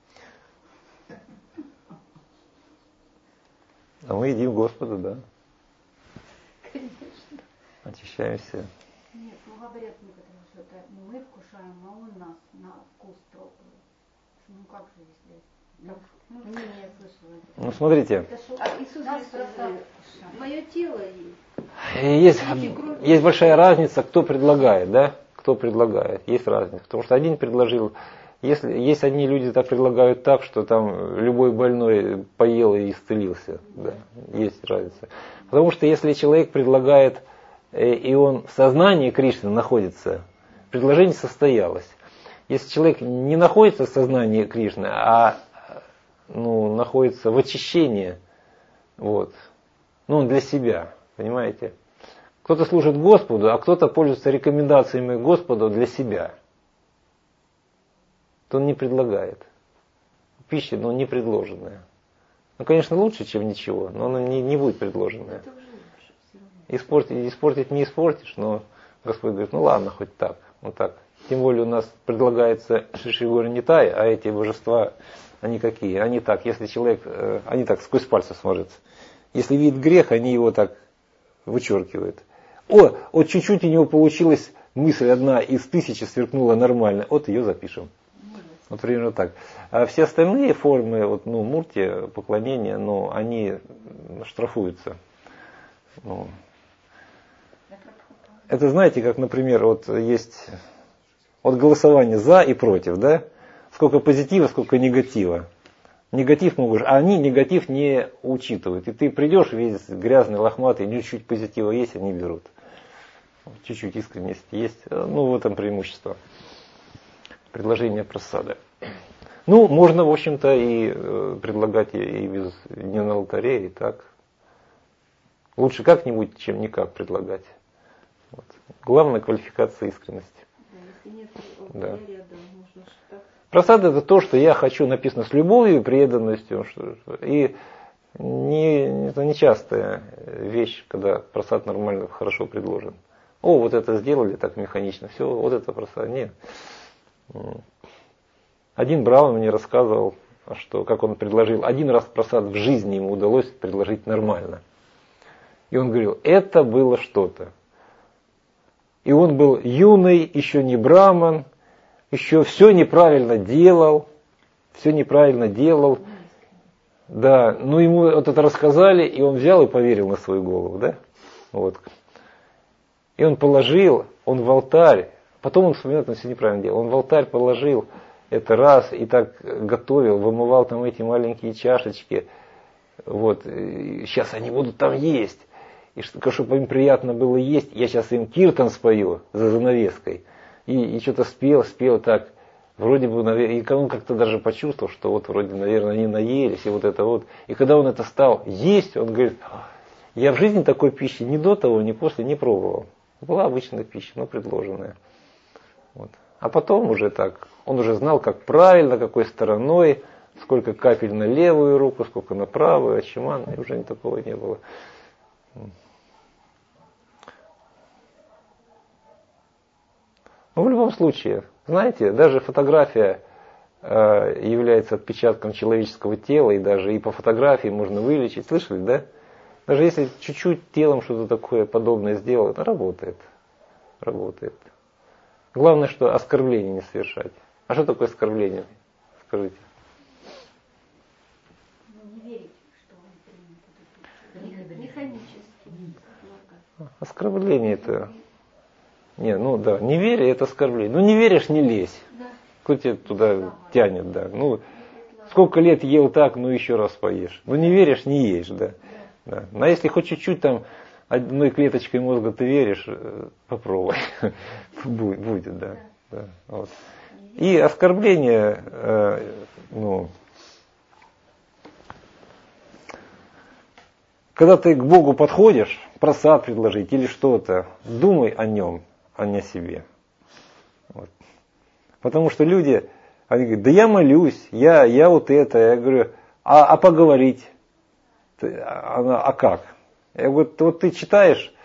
А мы едим Господа, да. Конечно. Очищаемся. Нет, ну говорят некоторые, что это не мы вкушаем, а он нас на вкус пробует. Ну как же, если... Так, ну, не, я слышала. Ну, смотрите. Это шо- А Иисус нас Христос просто говорит, вкушаем. мое тело есть. Есть, есть большая разница, кто предлагает, да? Кто предлагает. Есть разница. Потому что один предложил. Если есть одни люди, так предлагают так, что там любой больной поел и исцелился. Да, есть разница. Потому что если человек предлагает, и он в сознании Кришны находится, предложение состоялось. Если человек не находится в сознании Кришны, а ну, находится в очищении, вот, ну, он для себя, понимаете? Кто-то служит Господу, а кто-то пользуется рекомендациями Господу для себя. То он не предлагает. Пища, но не предложенная. Ну, конечно, лучше, чем ничего, но она не, не будет предложенная. Испортить, испортить не испортишь, но Господь говорит, ну ладно, хоть так, вот так. Тем более у нас предлагается Шишигори Нитай, а эти божества, они какие? Они так, если человек, они так сквозь пальцы смотрят. Если видит грех, они его так вычеркивают. О, вот чуть-чуть у него получилась мысль одна из тысячи сверкнула нормально, вот ее запишем. Вот примерно так. А все остальные формы, вот, ну, мурти, поклонения, ну, они штрафуются. Ну. Это знаете, как, например, вот есть вот голосование за и против, да? Сколько позитива, сколько негатива. Негатив могут, а они негатив не учитывают. И ты придешь, весь грязный, лохматый, чуть-чуть позитива есть, они берут. Чуть-чуть искренности есть. Ну, в этом преимущество. Предложение просады. Ну, можно, в общем-то, и э, предлагать и без, не на алтаре, и так. Лучше как-нибудь, чем никак предлагать. Вот. Главная квалификация искренности. Да, если нет да. рядом, можно так. Просада — это то, что я хочу, написано с любовью и преданностью. Что, и не, это не частая вещь, когда просад нормально, хорошо предложен. О, вот это сделали так механично, все, вот это просад. Нет. Один Браун мне рассказывал, что как он предложил, один раз просад в жизни ему удалось предложить нормально. И он говорил, это было что-то. И он был юный, еще не браман, еще все неправильно делал. все неправильно делал. Да, ну ему вот это рассказали, и он взял и поверил на свою голову, да? Вот. И он положил, он в алтарь, потом он вспоминает, он все неправильно делал, он в алтарь положил это раз, и так готовил, вымывал там эти маленькие чашечки, вот, и сейчас они будут там есть, и чтобы им приятно было есть, я сейчас им киртан спою за занавеской, и, и что-то спел, спел так, вроде бы, и он как-то даже почувствовал, что вот вроде, наверное, они наелись, и вот это вот. И когда он это стал есть, он говорит, я в жизни такой пищи ни до того, ни после не пробовал. Была обычная пища, но предложенная. Вот. А потом уже так, он уже знал, как правильно, какой стороной, сколько капель на левую руку, сколько на правую, ачиман, и уже такого не было. Но в любом случае, знаете, даже фотография э, является отпечатком человеческого тела, и даже и по фотографии можно вылечить. Слышали, да? Даже если чуть-чуть телом что-то такое подобное сделать, это работает. Работает. Главное, что оскорбление не совершать. А что такое оскорбление? Скажите. Ну, не верить, что он примет эту пищу. Механически. Оскорбление это... Не, ну да, неверие это оскорбление. Ну не веришь, не лезь. Да. Кто тебя туда тянет, да. Ну, сколько лет ел так, ну еще раз поешь. Ну не веришь, не ешь, да. Да. Но если хоть чуть-чуть там одной клеточкой мозга ты веришь, попробуй. Будет, будет, да. Да. Вот. И оскорбление, э, ну, когда ты к Богу подходишь, просад предложить или что-то, думай о нем, а не о себе. Вот. Потому что люди, они говорят, да я молюсь, я, я вот это. Я говорю, а, а поговорить? Ты, а, а как? Я говорю, вот ты читаешь,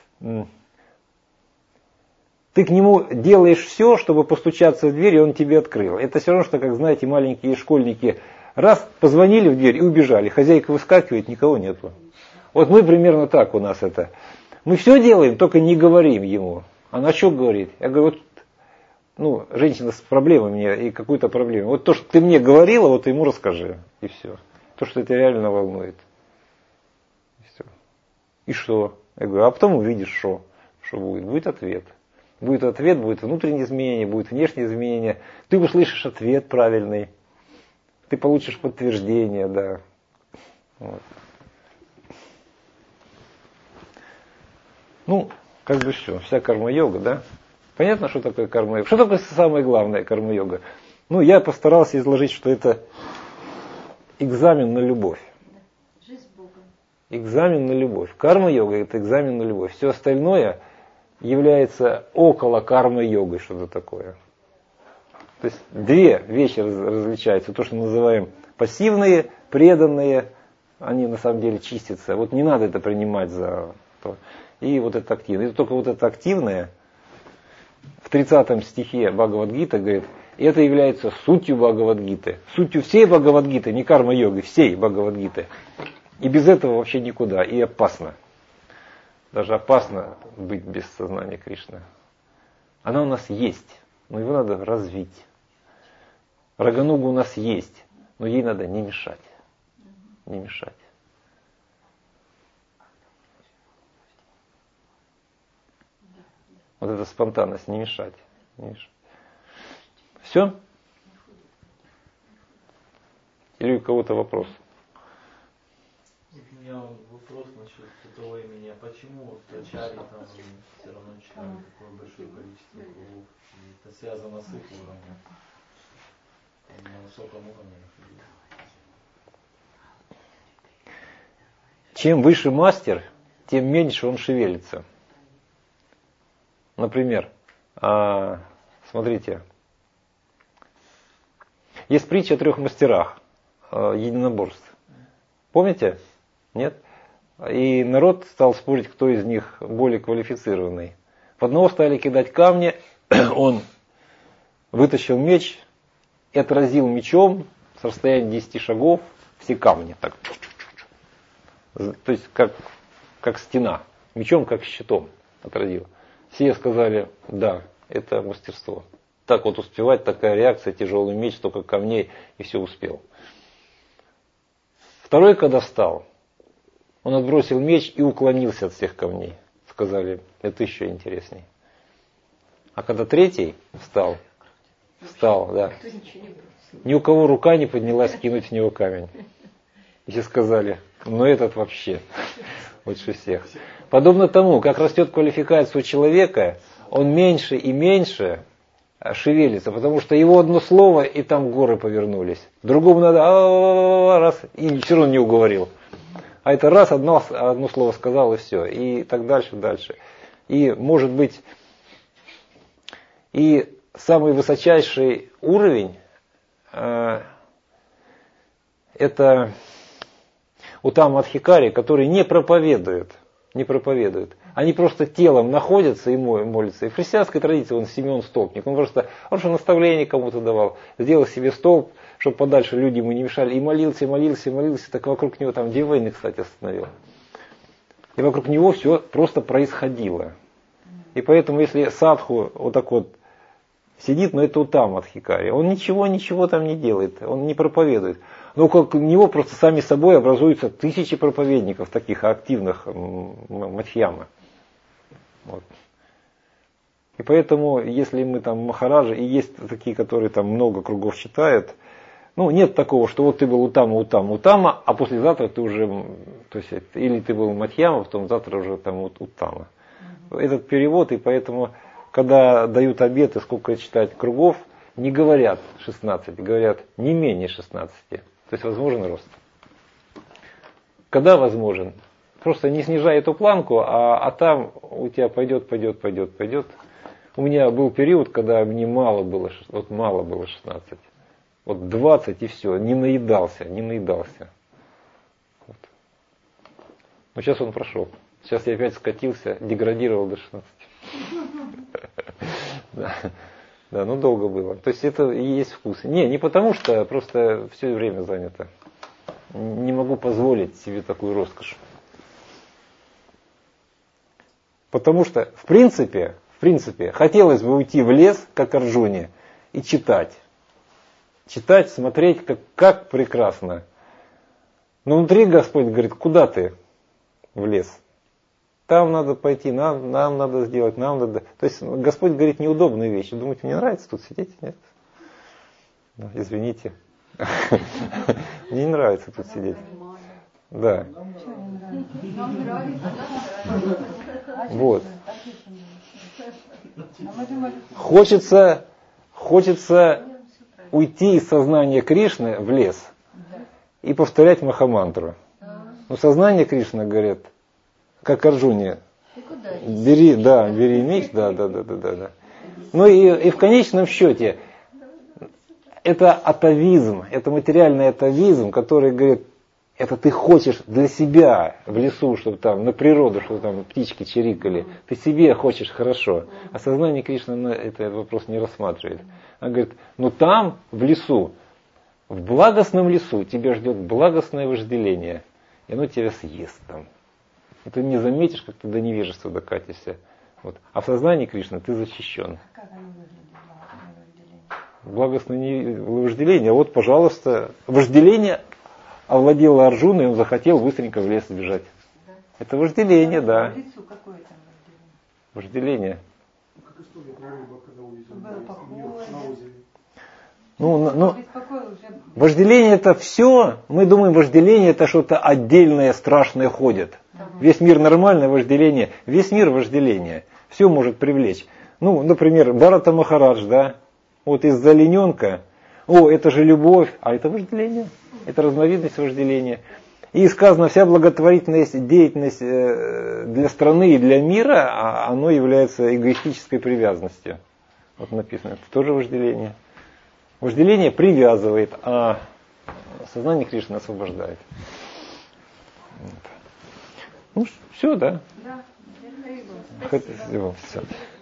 ты к нему делаешь все, чтобы постучаться в дверь, и он тебе открыл. Это все равно, что, как знаете, маленькие школьники, раз позвонили в дверь и убежали. Хозяйка выскакивает, никого нету. Вот мы примерно так у нас это. Мы все делаем, только не говорим ему. Она что говорит? Я говорю, вот, ну, женщина с проблемами и какую-то проблему. Вот то, что ты мне говорила, вот ему расскажи. И все. То, что тебя реально волнует. И все. И что? Я говорю, а потом увидишь, что. Что будет? Будет ответ. Будет ответ, будет внутреннее изменение, будет внешнее изменение. Ты услышишь ответ правильный. Ты получишь подтверждение, да. Вот. Ну, как бы все, вся карма-йога, да? Понятно, что такое карма-йога? Что такое самое главное карма-йога? Ну, я постарался изложить, что это экзамен на любовь. Жизнь с Богом. Экзамен на любовь. Карма-йога – это экзамен на любовь. Все остальное является около карма-йогой, что-то такое. То есть две вещи различаются. То, что мы называем пассивные, преданные, они на самом деле чистятся. Вот не надо это принимать за то. И вот это активное. И только вот это активное, в тридцатом стихе Бхагавад-гита говорит, это является сутью Бхагавад-гиты. Сутью всей Бхагавад-гиты, не карма-йоги, всей Бхагавад-гиты. И без этого вообще никуда. И опасно. Даже опасно быть без сознания Кришны. Она у нас есть, но его надо развить. Рагануга у нас есть, но ей надо не мешать. Не мешать. Вот эта спонтанность, не мешать. Не мешать. Все? Или у кого-то вопрос? У меня вопрос насчет этого имени. А почему вот ачарьи там все равно читали такое большое количество кругов? Это связано с их уровнем. На высоком уровне находились. Чем выше мастер, тем меньше он шевелится. Например, смотрите, есть притча о трех мастерах единоборств. Помните? Нет? И народ стал спорить, кто из них более квалифицированный. В одного стали кидать камни, он вытащил меч и отразил мечом с расстояния десяти шагов все камни. Так. То есть как, как стена. Мечом как щитом отразил. Все сказали, да, это мастерство. Так вот успевать, такая реакция, тяжелый меч, столько камней, и все успел. Второй, когда встал, он отбросил меч и уклонился от всех камней. Сказали, это еще интересней. А когда третий встал, встал, да, ни у кого рука не поднялась кинуть в него камень. И все сказали, ну этот вообще лучше всех. Подобно тому, как растет квалификация у человека, он меньше и меньше шевелится, потому что его одно слово, и там горы повернулись. Другому надо раз, и все равно не уговорил. А это раз, одно, одно слово сказал, и все. И так дальше, дальше. И может быть, и самый высочайший уровень э, это Уттама Адхикари, который не проповедует, не проповедует. Они просто телом находятся и молятся. И в христианской традиции он Симеон Столпник. Он просто, он же наставление кому-то давал. Сделал себе столб, чтобы подальше люди ему не мешали. И молился, молился, молился. Так вокруг него там две войны, кстати, остановил. И вокруг него все просто происходило. И поэтому, если садху вот так вот сидит, но это Уттама Адхикари. Он ничего, ничего там не делает. Он не проповедует. Но около него просто сами собой образуются тысячи проповедников, таких активных мадхьяма. Вот. И поэтому, если мы там махараджи, и есть такие, которые там много кругов читают, ну, нет такого, что вот ты был Уттама, Уттама, Уттама, а послезавтра ты уже, то есть, или ты был мадхьяма, потом завтра уже там Уттама. Угу. Этот перевод, и поэтому, когда дают обеты, сколько читать кругов, не говорят шестнадцать, говорят не менее шестнадцати. То есть возможен рост. Когда возможен? Просто не снижай эту планку, а, а там у тебя пойдет, пойдет, пойдет, пойдет. У меня был период, когда мне мало было, вот мало было шестнадцать. Вот двадцать и все, не наедался, не наедался. Вот. Но сейчас он прошел. Сейчас я опять скатился, деградировал до шестнадцати. Да, ну долго было. То есть это и есть вкус. Не, не потому что просто все время занято. Не могу позволить себе такую роскошь. Потому что, в принципе, в принципе, хотелось бы уйти в лес, как Арджуне, и читать. Читать, смотреть, как, как прекрасно. Но внутри Господь говорит, куда ты в лес? Там надо пойти, нам, нам надо сделать, нам надо... То есть Господь говорит неудобные вещи. Думаете, мне нравится тут сидеть? Нет? Ну, извините. Мне не нравится тут сидеть. Да. Вот. Хочется, хочется уйти из сознания Кришны в лес и повторять махамантру. Но сознание Кришны, говорят, как Арджуне, бери, да, бери меч, да, да, да, да, да, да. Ну и, и в конечном счете, это атовизм, это материальный атовизм, который говорит, это ты хочешь для себя в лесу, чтобы там на природу, чтобы там птички чирикали, ты себе хочешь хорошо. А сознание Кришны этот вопрос не рассматривает. Она говорит, ну там, в лесу, в благостном лесу тебя ждет благостное вожделение, и оно тебя съест там. И ты не заметишь, как ты до невежества докатишься. Вот. А в сознании Кришны ты защищен. Как оно выглядит, благостное вожделение? А вот, пожалуйста, вожделение овладело Арджуной, и он захотел быстренько в лес сбежать. Да. Это вожделение, да. Лицу какое там Вожделение. вожделение? Как история про рыбу, когда увидел Было похоже. на озере. Ну, ну, вожделение это все, мы думаем, вожделение это что-то отдельное, страшное ходит. Весь мир нормальное вожделение, весь мир вожделение, все может привлечь. Ну, например, Бхарата Махарадж, да, вот из-за олененка, о, это же любовь, а это вожделение, это разновидность вожделения. И сказано, вся благотворительность, деятельность для страны и для мира, оно является эгоистической привязанностью. Вот написано, это тоже вожделение. Вожделение привязывает, а сознание Кришны освобождает. Вот. Ну, все, да? Да, это его. Спасибо. Все.